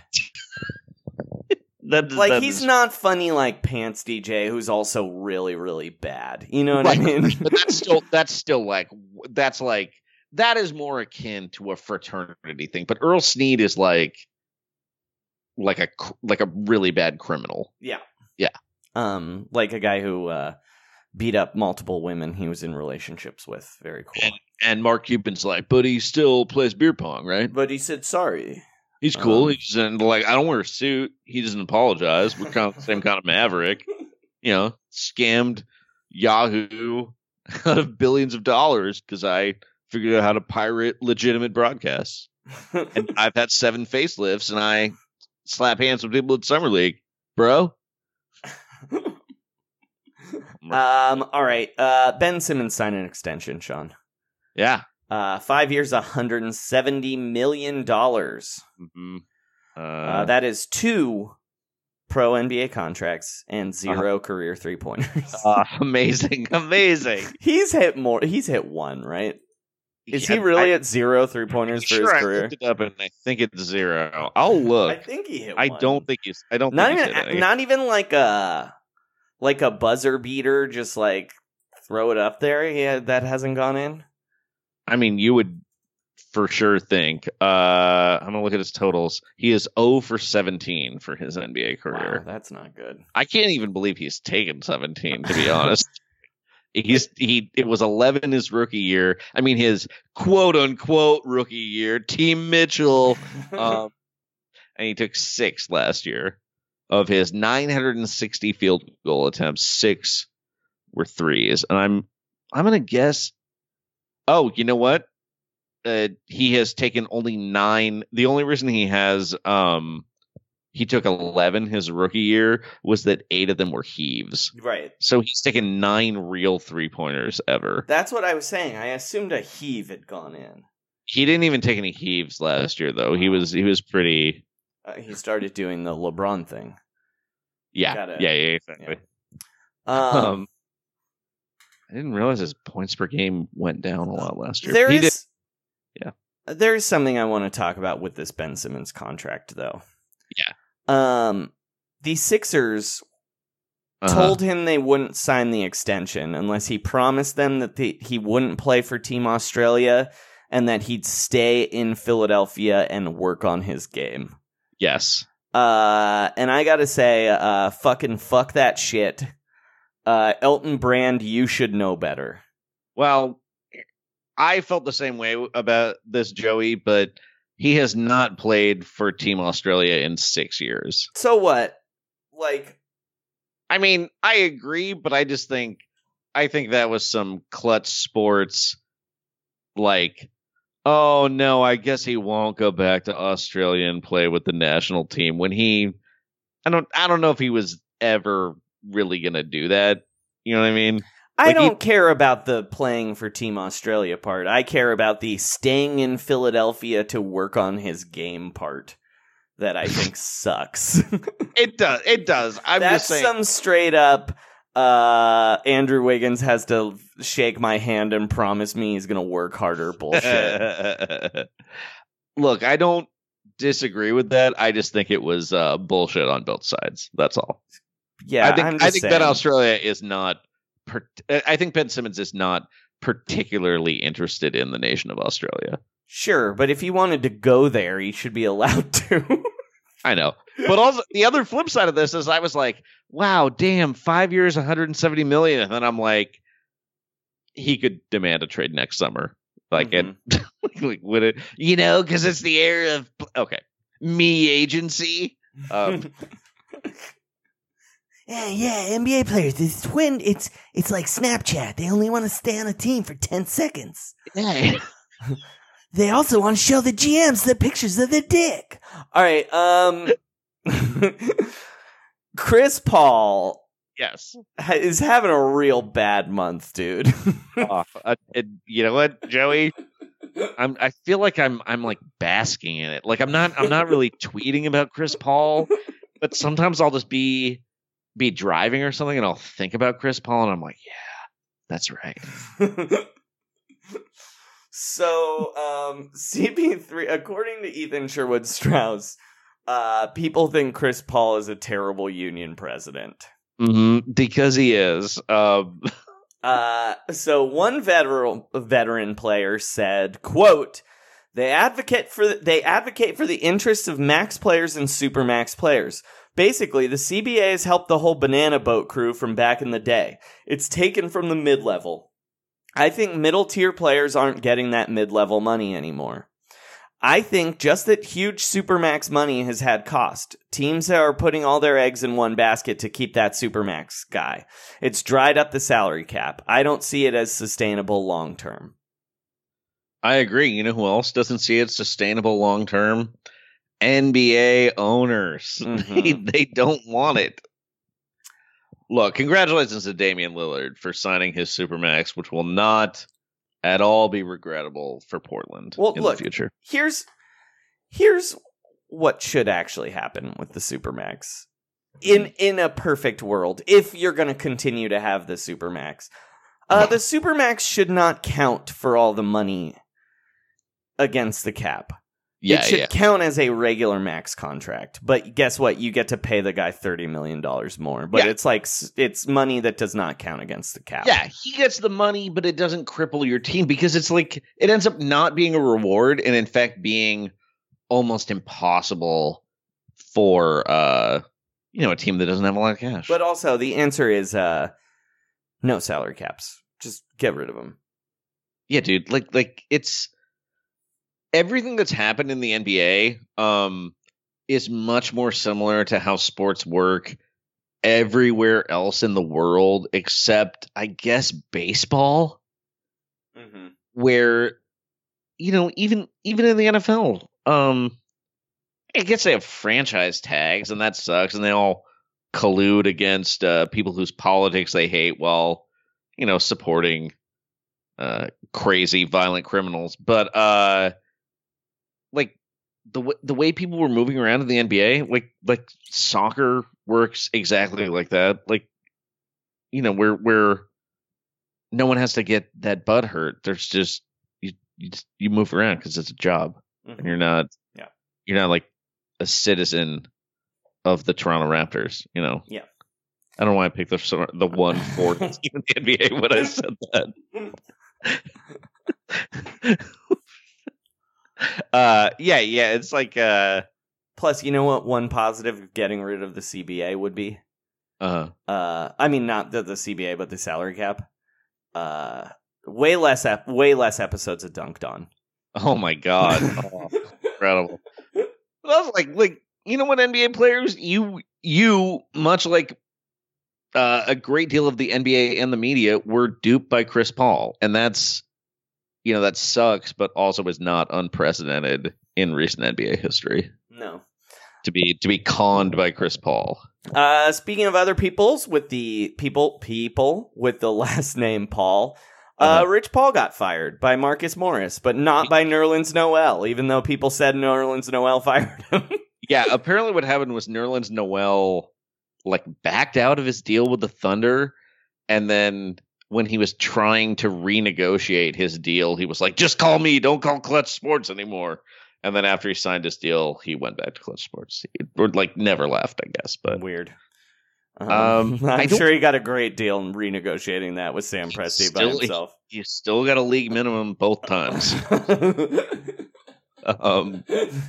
that, Like that he's is- not funny like Pants D J, who's also really, really bad. You know what right, I mean? but that's still that's still like that's like that is more akin to a fraternity thing. But Earl Sneed is like like a cr- like a really bad criminal. Yeah. Yeah. Um, like a guy who uh, beat up multiple women he was in relationships with. Very cool. And, and Mark Cuban's like, but he still plays beer pong, right? But he said sorry. He's cool. Um, He's in, like, I don't wear a suit. He doesn't apologize. We're kind of the same kind of maverick. You know, scammed Yahoo out of billions of dollars because I figured out how to pirate legitimate broadcasts. And I've had seven facelifts, and I slap hands with people at Summer League, bro. Um. All right. Uh. Ben Simmons signed an extension, Sean. Yeah. Uh. Five years, one hundred and seventy million dollars. Mm-hmm. Uh, Uh, that is two pro N B A contracts and zero career three pointers. uh, amazing, amazing. He's hit more. He's hit one, right? Is he Yeah, really I- at zero three pointers for Sure, his I career? looked it up, and I think it's zero. I'll look. I think he hit. I one. don't think he's. I don't. Not think even. he's hit any. Not even like a like a buzzer beater. Just like throw it up there. Yeah, that hasn't gone in. I mean, you would for sure think. Uh, I'm gonna look at his totals. He is zero for seventeen for his N B A career. Wow, that's not good. I can't even believe he's taken seventeen. To be honest, he's he. It was eleven his rookie year. I mean, his quote unquote rookie year. Team Mitchell, um, and he took six last year. Of his nine hundred sixty field goal attempts, six were threes, and I'm I'm gonna guess. Oh, you know what? Uh, he has taken only nine. The only reason he has um he took eleven his rookie year was that eight of them were heaves. Right. So he's taken nine real three pointers ever. That's what I was saying. I assumed a heave had gone in. He didn't even take any heaves last year, though. He was he was pretty. Uh, he started doing the LeBron thing. Yeah, Gotta- yeah, yeah, exactly. Um, Um, I didn't realize his points per game went down a lot last year. there He is, did- yeah. there is something I want to talk about with this Ben Simmons contract, though. Yeah. Um, the Sixers Uh-huh. told him they wouldn't sign the extension unless he promised them that the, he wouldn't play for Team Australia and that he'd stay in Philadelphia and work on his game. Yes. Uh, and I gotta say, uh, fucking fuck that shit. Uh, Elton Brand, you should know better. Well, I felt the same way about this, Joey, but he has not played for Team Australia in six years. So what? Like, I mean, I agree, but I just think, I think that was some Clutch Sports, like, oh no, I guess he won't go back to Australia and play with the national team when he, I don't, I don't know if he was ever really gonna do that. You know what I mean? I Like, he- don't care about the playing for Team Australia part. I care about the staying in Philadelphia to work on his game part that I think sucks. It does. It does. I'm That's just saying. some straight up uh, Andrew Wiggins has to shake my hand and promise me he's going to work harder bullshit. Look, I don't disagree with that. I just think it was uh, bullshit on both sides. That's all. Yeah, I think I'm I just think saying. that Australia is not Per- I think Ben Simmons is not particularly interested in the nation of Australia. Sure, but if he wanted to go there, he should be allowed to. I know. But also the other flip side of this is I was like, wow, damn, five years, one hundred seventy million dollars. And then I'm like, he could demand a trade next summer. Like, mm-hmm. it, like would it, you know, because it's the era of, okay, me agency. Um, yeah, yeah, N B A players, it's twin, it's, it's like Snapchat. They only want to stay on a team for ten seconds. Yeah. They also want to show the G Ms the pictures of the dick. All right. Um, Chris Paul, yes, is having a real bad month, dude. oh, uh, it, you know what, Joey? I'm. I feel like I'm. I'm like basking in it. Like I'm not. I'm not really tweeting about Chris Paul, but sometimes I'll just be be driving or something, and I'll think about Chris Paul, and I'm like, yeah, that's right. So, um, C P three, according to Ethan Sherwood Strauss, uh, people think Chris Paul is a terrible union president. Mm-hmm, because he is. Um... uh, so one veteran veteran player said, "quote They advocate for the, they advocate for the interests of max players and supermax players. Basically, the C B A has helped the whole banana boat crew from back in the day. It's taken from the mid level." I think middle-tier players aren't getting that mid-level money anymore. I think just that huge supermax money has had cost. Teams are putting all their eggs in one basket to keep that supermax guy. It's dried up the salary cap. I don't see it as sustainable long-term. I agree. You know who else doesn't see it sustainable long-term? N B A owners. Mm-hmm. they, they don't want it. Look, congratulations to Damian Lillard for signing his Supermax, which will not at all be regrettable for Portland well, in look, the future. Here's here's what should actually happen with the Supermax. In in a perfect world, if you're going to continue to have the Supermax, uh, the Supermax should not count for all the money against the cap. Yeah, it should yeah. count as a regular max contract, but guess what? You get to pay the guy thirty million dollars more, but yeah. it's like, it's money that does not count against the cap. Yeah, he gets the money, but it doesn't cripple your team because it's like, it ends up not being a reward and in fact being almost impossible for, uh, you know, a team that doesn't have a lot of cash. But also the answer is, uh, no salary caps. Just get rid of them. Yeah, dude, like, like it's, everything that's happened in the N B A um, is much more similar to how sports work everywhere else in the world, except, I guess, baseball, mm-hmm. where, you know, even even in the N F L, um, I guess they have franchise tags, and that sucks, and they all collude against uh, people whose politics they hate while, you know, supporting uh, crazy, violent criminals. But, uh, like the w- the way people were moving around in the N B A, like like soccer works exactly like that. Like, you know, where where no one has to get that butt hurt. There's just you you, just, you move around because it's a job, mm-hmm. and you're not yeah you're not like a citizen of the Toronto Raptors. You know. Yeah. I don't know why I picked the the one fourth team in the N B A when I said that. Uh, yeah, yeah, it's like, uh, plus, you know what one positive of getting rid of the C B A would be? Uh, uh, I mean, not the, the C B A, but the salary cap. Uh, way less, ep- way less episodes of Dunked On. Oh my God. Oh, incredible. But I was like, like, you know what, N B A players, you, you, much like, uh, a great deal of the N B A and the media were duped by Chris Paul. And that's, you know, that sucks, but also is not unprecedented in recent N B A history. No. To be to be conned by Chris Paul. Uh, speaking of other peoples with the people people with the last name Paul, uh, uh-huh. Rich Paul got fired by Marcus Morris, but not by Nerlens Noel, even though people said Nerlens Noel fired him. Yeah, apparently what happened was Nerlens Noel like backed out of his deal with the Thunder, and then when he was trying to renegotiate his deal, he was like, just call me, don't call Clutch Sports anymore. And then after he signed his deal, he went back to Clutch Sports. He, or like never left, I guess. But weird. Um, Um, I I'm don't- sure he got a great deal in renegotiating that with Sam Presti by Still- himself. You still got a league minimum both times. um,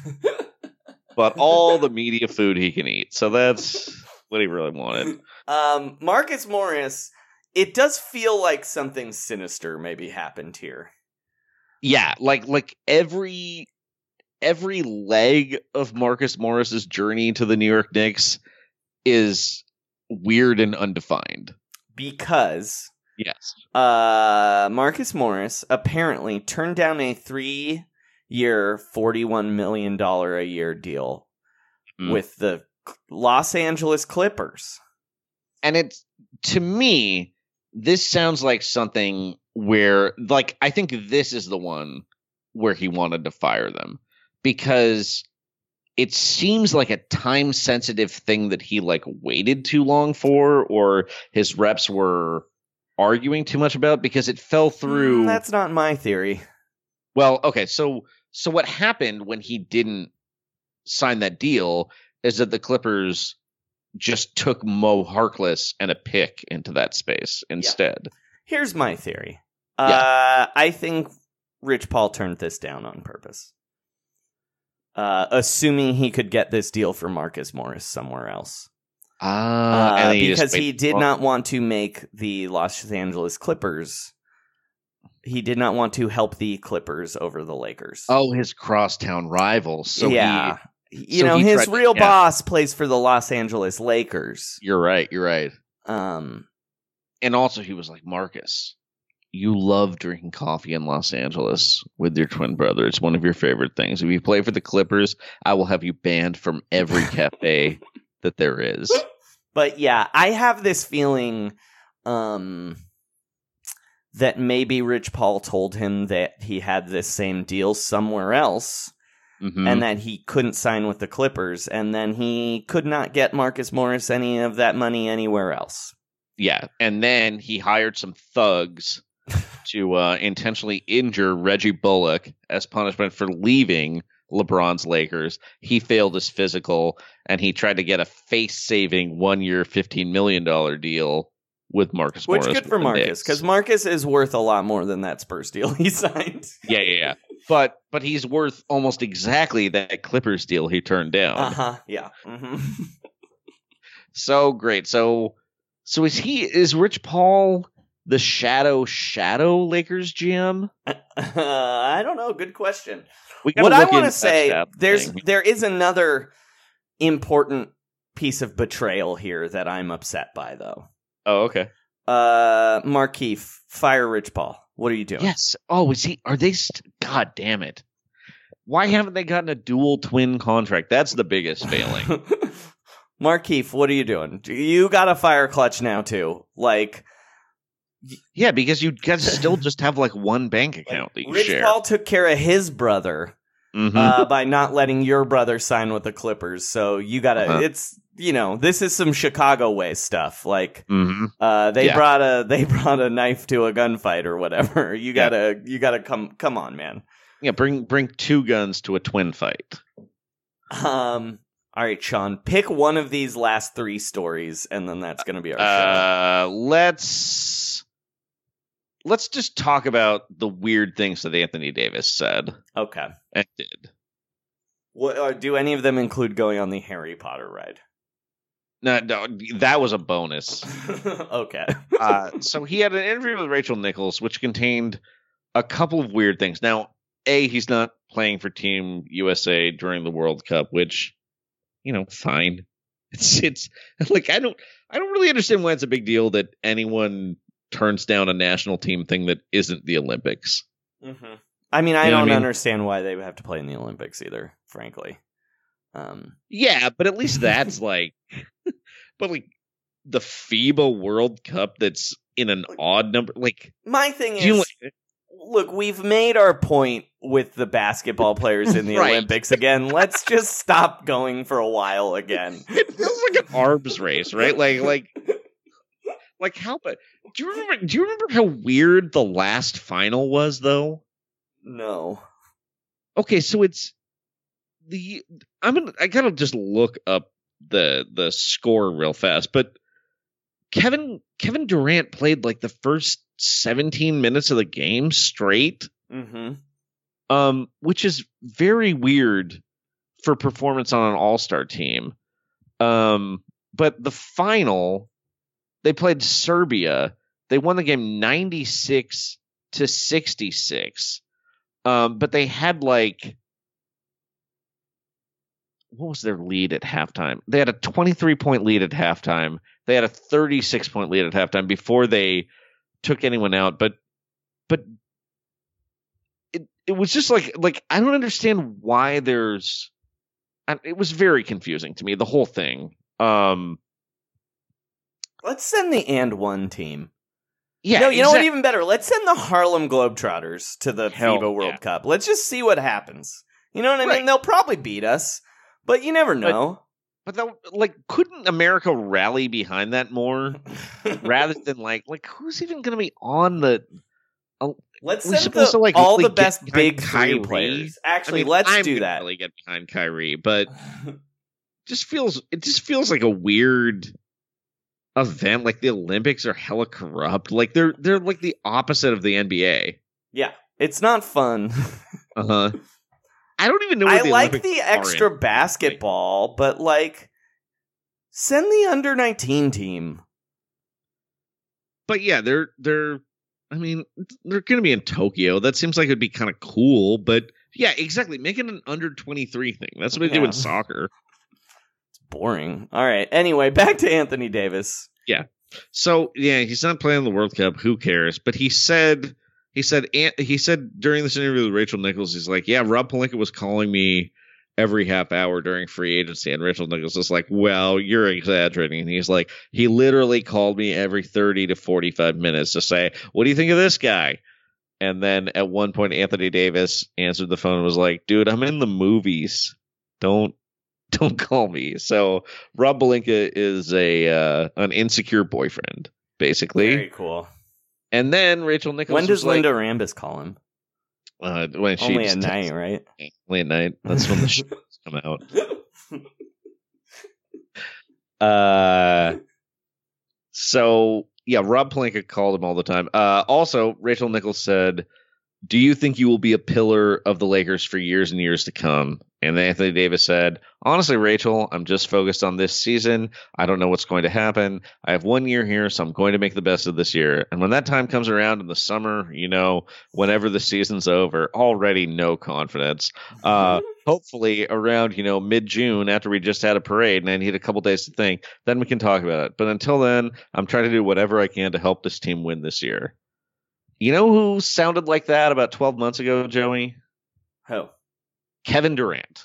but all the media food he can eat. So that's what he really wanted. um, Marcus Morris, it does feel like something sinister maybe happened here. Yeah, like like every every leg of Marcus Morris's journey to the New York Knicks is weird and undefined. Because Yes. uh, Marcus Morris apparently turned down a three-year, forty-one million dollars a year deal Mm. with the Los Angeles Clippers. And it's, to me, this sounds like something where, like, I think this is the one where he wanted to fire them. Because it seems like a time-sensitive thing that he, like, waited too long for, or his reps were arguing too much about, because it fell through. Mm, that's not my theory. Well, okay, so so what happened when he didn't sign that deal is that the Clippers just took Mo Harkless and a pick into that space instead. Here's my theory. Yeah. Uh, I think Rich Paul turned this down on purpose. Uh, assuming he could get this deal for Marcus Morris somewhere else. Ah, Uh, and then he just because he waited did long. not want to make the Los Angeles Clippers. He did not want to help the Clippers over the Lakers. Oh, his crosstown rivals. So yeah. he, you so know, he his tried to- real yeah. boss plays for the Los Angeles Lakers. You're right. You're right. Um, And also, he was like, Marcus, you love drinking coffee in Los Angeles with your twin brother. It's one of your favorite things. If you play for the Clippers, I will have you banned from every cafe that there is. But yeah, I have this feeling um, that maybe Rich Paul told him that he had this same deal somewhere else, Mhm. and that he couldn't sign with the Clippers, and then he could not get Marcus Morris any of that money anywhere else. Yeah, and then he hired some thugs to uh, intentionally injure Reggie Bullock as punishment for leaving LeBron's Lakers. He failed his physical, and he tried to get a face-saving one-year, fifteen million dollars deal with Marcus Which Morris. good for with the Marcus, Knicks. because Marcus is worth a lot more than that Spurs deal he signed. Yeah, yeah, yeah. But but he's worth almost exactly that Clippers deal he turned down. Uh huh. Yeah. hmm So great. So so is he is Rich Paul the shadow shadow Lakers G M? Uh, I don't know. Good question. We gotta What I look want to into that say, shadow there's thing. there is another important piece of betrayal here that I'm upset by, though. Oh, okay. Uh, Markeith, fire Rich Paul. What are you doing? Yes. Oh, is he? Are they? St- God damn it! Why haven't they gotten a dual twin contract? That's the biggest failing. Markeith, what are you doing? You got a fire clutch now too. Like Yeah, because you guys still just have like one bank account that you Rich share. Paul took care of his brother Mhm. uh, by not letting your brother sign with the Clippers. So you gotta. Uh-huh. It's you know this is some Chicago way stuff. Like Mhm. uh, they Yeah. brought a they brought a knife to a gunfight or whatever. You Yeah. gotta you gotta come come on, man. Yeah, bring bring two guns to a twin fight. Um. All right, Sean, pick one of these last three stories, and then that's gonna be our show. Uh, let's let's just talk about the weird things that Anthony Davis said Okay. and did. What, uh, do any of them include going on the Harry Potter ride? No, no, that was a bonus. Okay. uh, so he had an interview with Rachel Nichols, which contained a couple of weird things. Now, A, he's not playing for Team U S A during the World Cup, which, you know, fine. It's it's like I don't I don't really understand why it's a big deal that anyone turns down a national team thing that isn't the Olympics. Mm-hmm. I mean, I You know what don't I mean? understand why they would have to play in the Olympics either, frankly. Um, Yeah, but at least that's like, but like the FIBA World Cup that's in an odd number, like my thing do you is, look, we've made our point with the basketball players in the Right. Olympics again. Let's just stop going for a while again. it feels like an arms race, right? Like, like, like how? But do you remember? Do you remember how weird the last final was, though? No. Okay, so it's the I'm gonna I gotta just look up the the score real fast, but Kevin Kevin Durant played like the first seventeen minutes of the game straight, mm-hmm. um, which is very weird for performance on an all-star team. Um, but the final, they played Serbia. They won the game ninety-six to sixty-six. Um, but they had like, what was their lead at halftime? They had a twenty-three point lead at halftime. They had a thirty-six point lead at halftime before they took anyone out. But, but it it was just like like I don't understand why there's. It was very confusing to me, the whole thing. Um, Let's send the and one team. Yeah, no, you exactly. know what? Even better. Let's send the Harlem Globetrotters to the Hell, FIBA World yeah. Cup. Let's just see what happens. You know what I Right. mean? They'll probably beat us, but you never know. But, but that, like, couldn't America rally behind that more, rather than like, like who's even going to be on the? Uh, Let's we're send supposed the, to, like, all really the best get behind big three Kyrie? players. Actually, I mean, let's I'm do gonna that. Really get behind Kyrie, but just feels it just feels like a weird event. Like the Olympics are hella corrupt. Like they're they're like the opposite of the N B A. Yeah, it's not fun. Uh huh. I don't even know. What I the like Olympics the are extra in. basketball, but like, send the under nineteen team. But yeah, they're they're. I mean, they're going to be in Tokyo. That seems like it'd be kind of cool. But yeah, exactly. Make it an under twenty-three thing. That's what they do Yeah. in soccer. It's boring. All right. Anyway, back to Anthony Davis. Yeah. So yeah, he's not playing the World Cup. Who cares? But he said he said he said during this interview with Rachel Nichols, he's like, yeah, Rob Pelinka was calling me every half hour during free agency, and Rachel Nichols is like, well, you're exaggerating. And he's like, he literally called me every thirty to forty-five minutes to say, what do you think of this guy? And then at one point, Anthony Davis answered the phone and was like, dude, I'm in the movies. Don't don't call me. So Rob Pelinka is a uh, an insecure boyfriend, basically. Very cool. And then Rachel Nichols When does was Linda like, Rambis call him? uh, when she Only just at texts- night, right? Only at night. That's when the shows come out. Uh, so yeah, Rob Pelinka called him all the time. Uh, also, Rachel Nichols said, do you think you will be a pillar of the Lakers for years and years to come? And then Anthony Davis said, honestly, Rachel, I'm just focused on this season. I don't know what's going to happen. I have one year here, so I'm going to make the best of this year. And when that time comes around in the summer, you know, whenever the season's over, already no confidence. Uh, hopefully around, you know, mid-June after we just had a parade and I need a couple days to think, then we can talk about it. But until then, I'm trying to do whatever I can to help this team win this year. You know who sounded like that about twelve months ago, Joey? Who? Kevin Durant.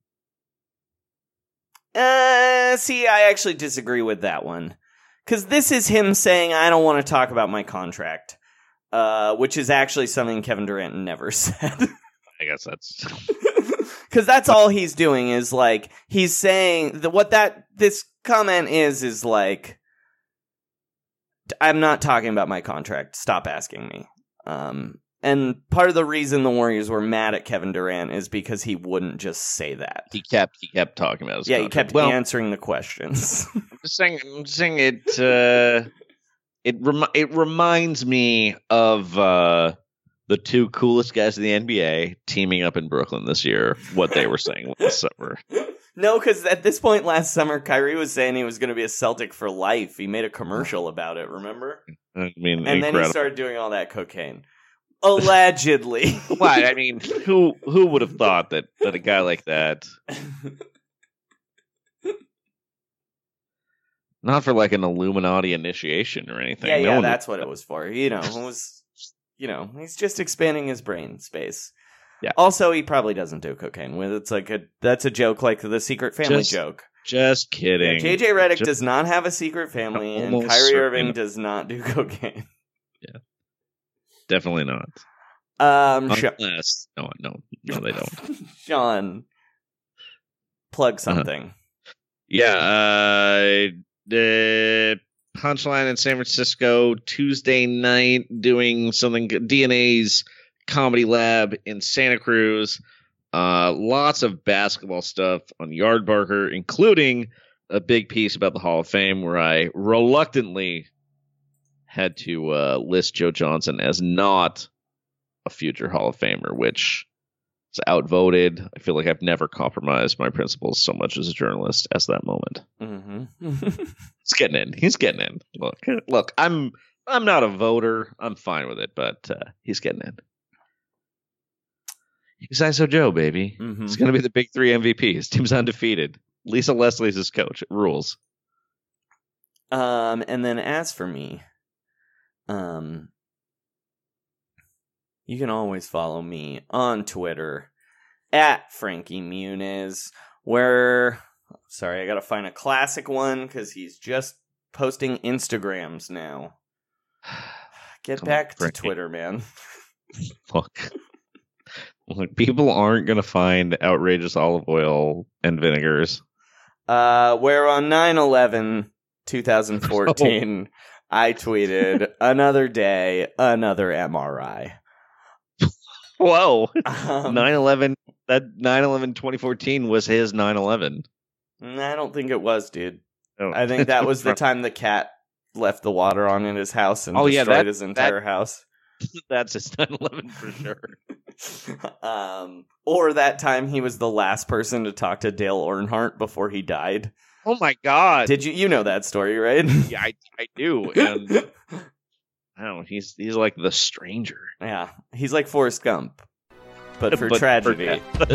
Uh, see, I actually disagree with that one. Because this is him saying, I don't want to talk about my contract. Uh, which is actually something Kevin Durant never said. I guess that's... Because that's all he's doing is, like, he's saying... that what that this comment is, is like... I'm not talking about my contract. Stop asking me. Um... And part of the reason the Warriors were mad at Kevin Durant is because he wouldn't just say that. He kept he kept talking about his yeah, contract. he kept well, answering the questions. I'm just saying, I'm just saying it. Uh, it remi- it reminds me of uh, the two coolest guys in the N B A teaming up in Brooklyn this year. What they were saying last summer. No, because at this point last summer, Kyrie was saying he was going to be a Celtic for life. He made a commercial about it. Remember? I mean, and incredible. then he started doing all that cocaine. Allegedly. Why? I mean, who who would have thought that, that a guy like that, not for like an Illuminati initiation or anything. Yeah, no yeah, one that's would, what it was for. You know, it was, you know, he's just expanding his brain space. Yeah. Also, he probably doesn't do cocaine. With it's like a that's a joke, like the secret family Just joke. Just kidding. Yeah, J J Redick Just, does not have a secret family, and Almost Kyrie certain. Irving does not do cocaine. Yeah, definitely not. Um, Sh- Unless, no, no, no, they don't. Sean, plug something. Uh-huh. Yeah, uh, the Punchline in San Francisco Tuesday night doing something. D N A's Comedy Lab in Santa Cruz. Uh, lots of basketball stuff on Yardbarker, including a big piece about the Hall of Fame where I reluctantly had to uh, list Joe Johnson as not a future Hall of Famer, which is outvoted. I feel like I've never compromised my principles so much as a journalist as that moment. Mm-hmm. He's getting in. He's getting in. Look, look. I'm I'm not a voter. I'm fine with it, but uh, he's getting in. He's I S O Joe, baby. Mm-hmm. It's going to be the big three M V P. His team's undefeated. Lisa Leslie's his coach. It rules. Um, and then as for me, um, you can always follow me on Twitter at Frankie Muniz, where, sorry, I got to find a classic one because he's just posting Instagrams now. Get Come back on, to Frankie. Twitter, man. Look. Look, people aren't going to find outrageous olive oil and vinegars. Uh, where on nine eleven twenty fourteen, oh. I tweeted, another day, another M R I. Whoa. Um, nine eleven, that nine eleven twenty fourteen was his nine eleven. I don't think it was, dude. Oh. I think that was the time the cat left the water on in his house and oh, destroyed yeah, that, his entire that, house. That's his nine eleven for sure. um, or that time he was the last person to talk to Dale Earnhardt before he died. Oh my god! Did you you know that story, right? Yeah, I I do. And I don't know. He's he's like the stranger. Yeah, he's like Forrest Gump, but for but tragedy. For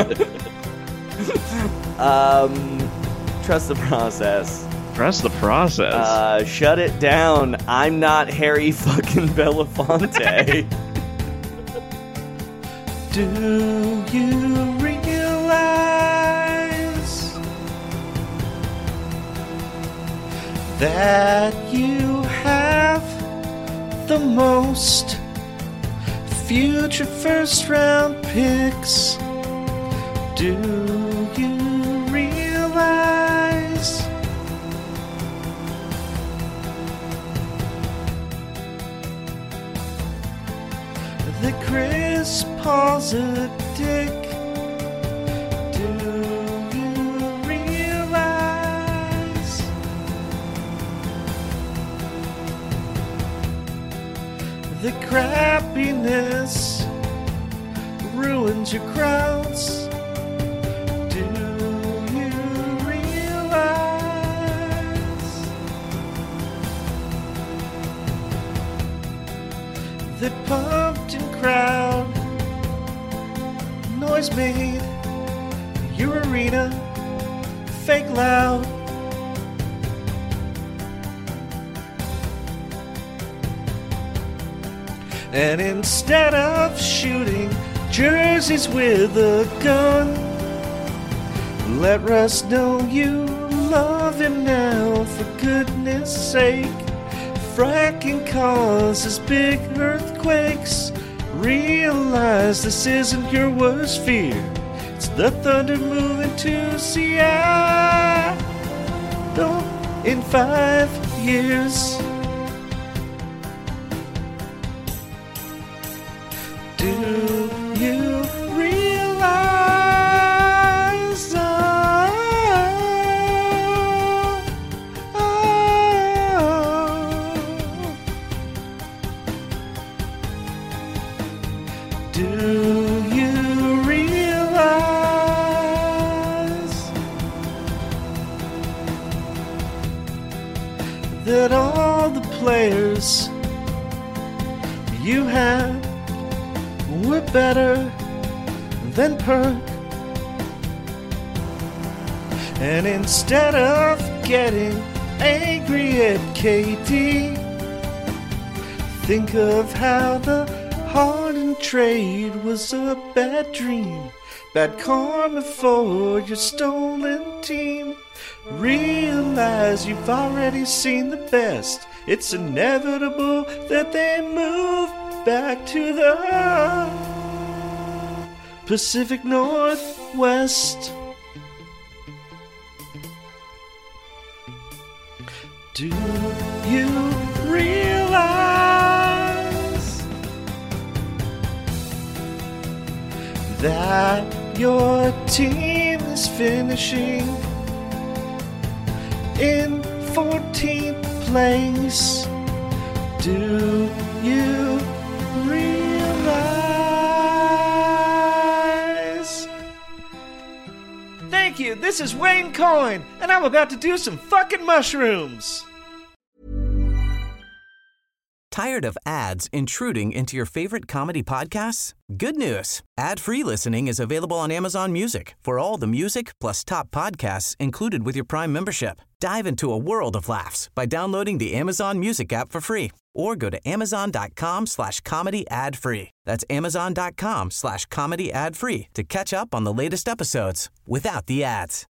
um, trust the process. Trust the process. Uh, shut it down. I'm not Harry fucking Belafonte. Do you realize that you have the most future first round picks? Do you realize that Chris Paul's a dick? Do you realize the crappiness ruins your crowds? Do you realize that pumped and crowd noise made your arena fake loud? And instead of shooting jerseys with a gun, let Russ know you love him now, for goodness sake. Fracking causes big earthquakes. Realize this isn't your worst fear. It's the Thunder moving to Seattle in five years. Do you realize? Oh, oh, do you realize that all the players you had were better than Perk? And instead of getting angry at K D, think of how the Harden trade was a bad dream, bad karma for your stolen team. Realize you've already seen the best. It's inevitable that they move back to the Pacific Northwest. Do you realize that your team is finishing in fourteenth place. Do you realize? Thank you, this is Wayne Coyne, and I'm about to do some fucking mushrooms. Tired of ads intruding into your favorite comedy podcasts? Good news. Ad-free listening is available on Amazon Music for all the music plus top podcasts included with your Prime membership. Dive into a world of laughs by downloading the Amazon Music app for free or go to amazon.com slash comedy ad free. That's amazon.com slash comedy ad free to catch up on the latest episodes without the ads.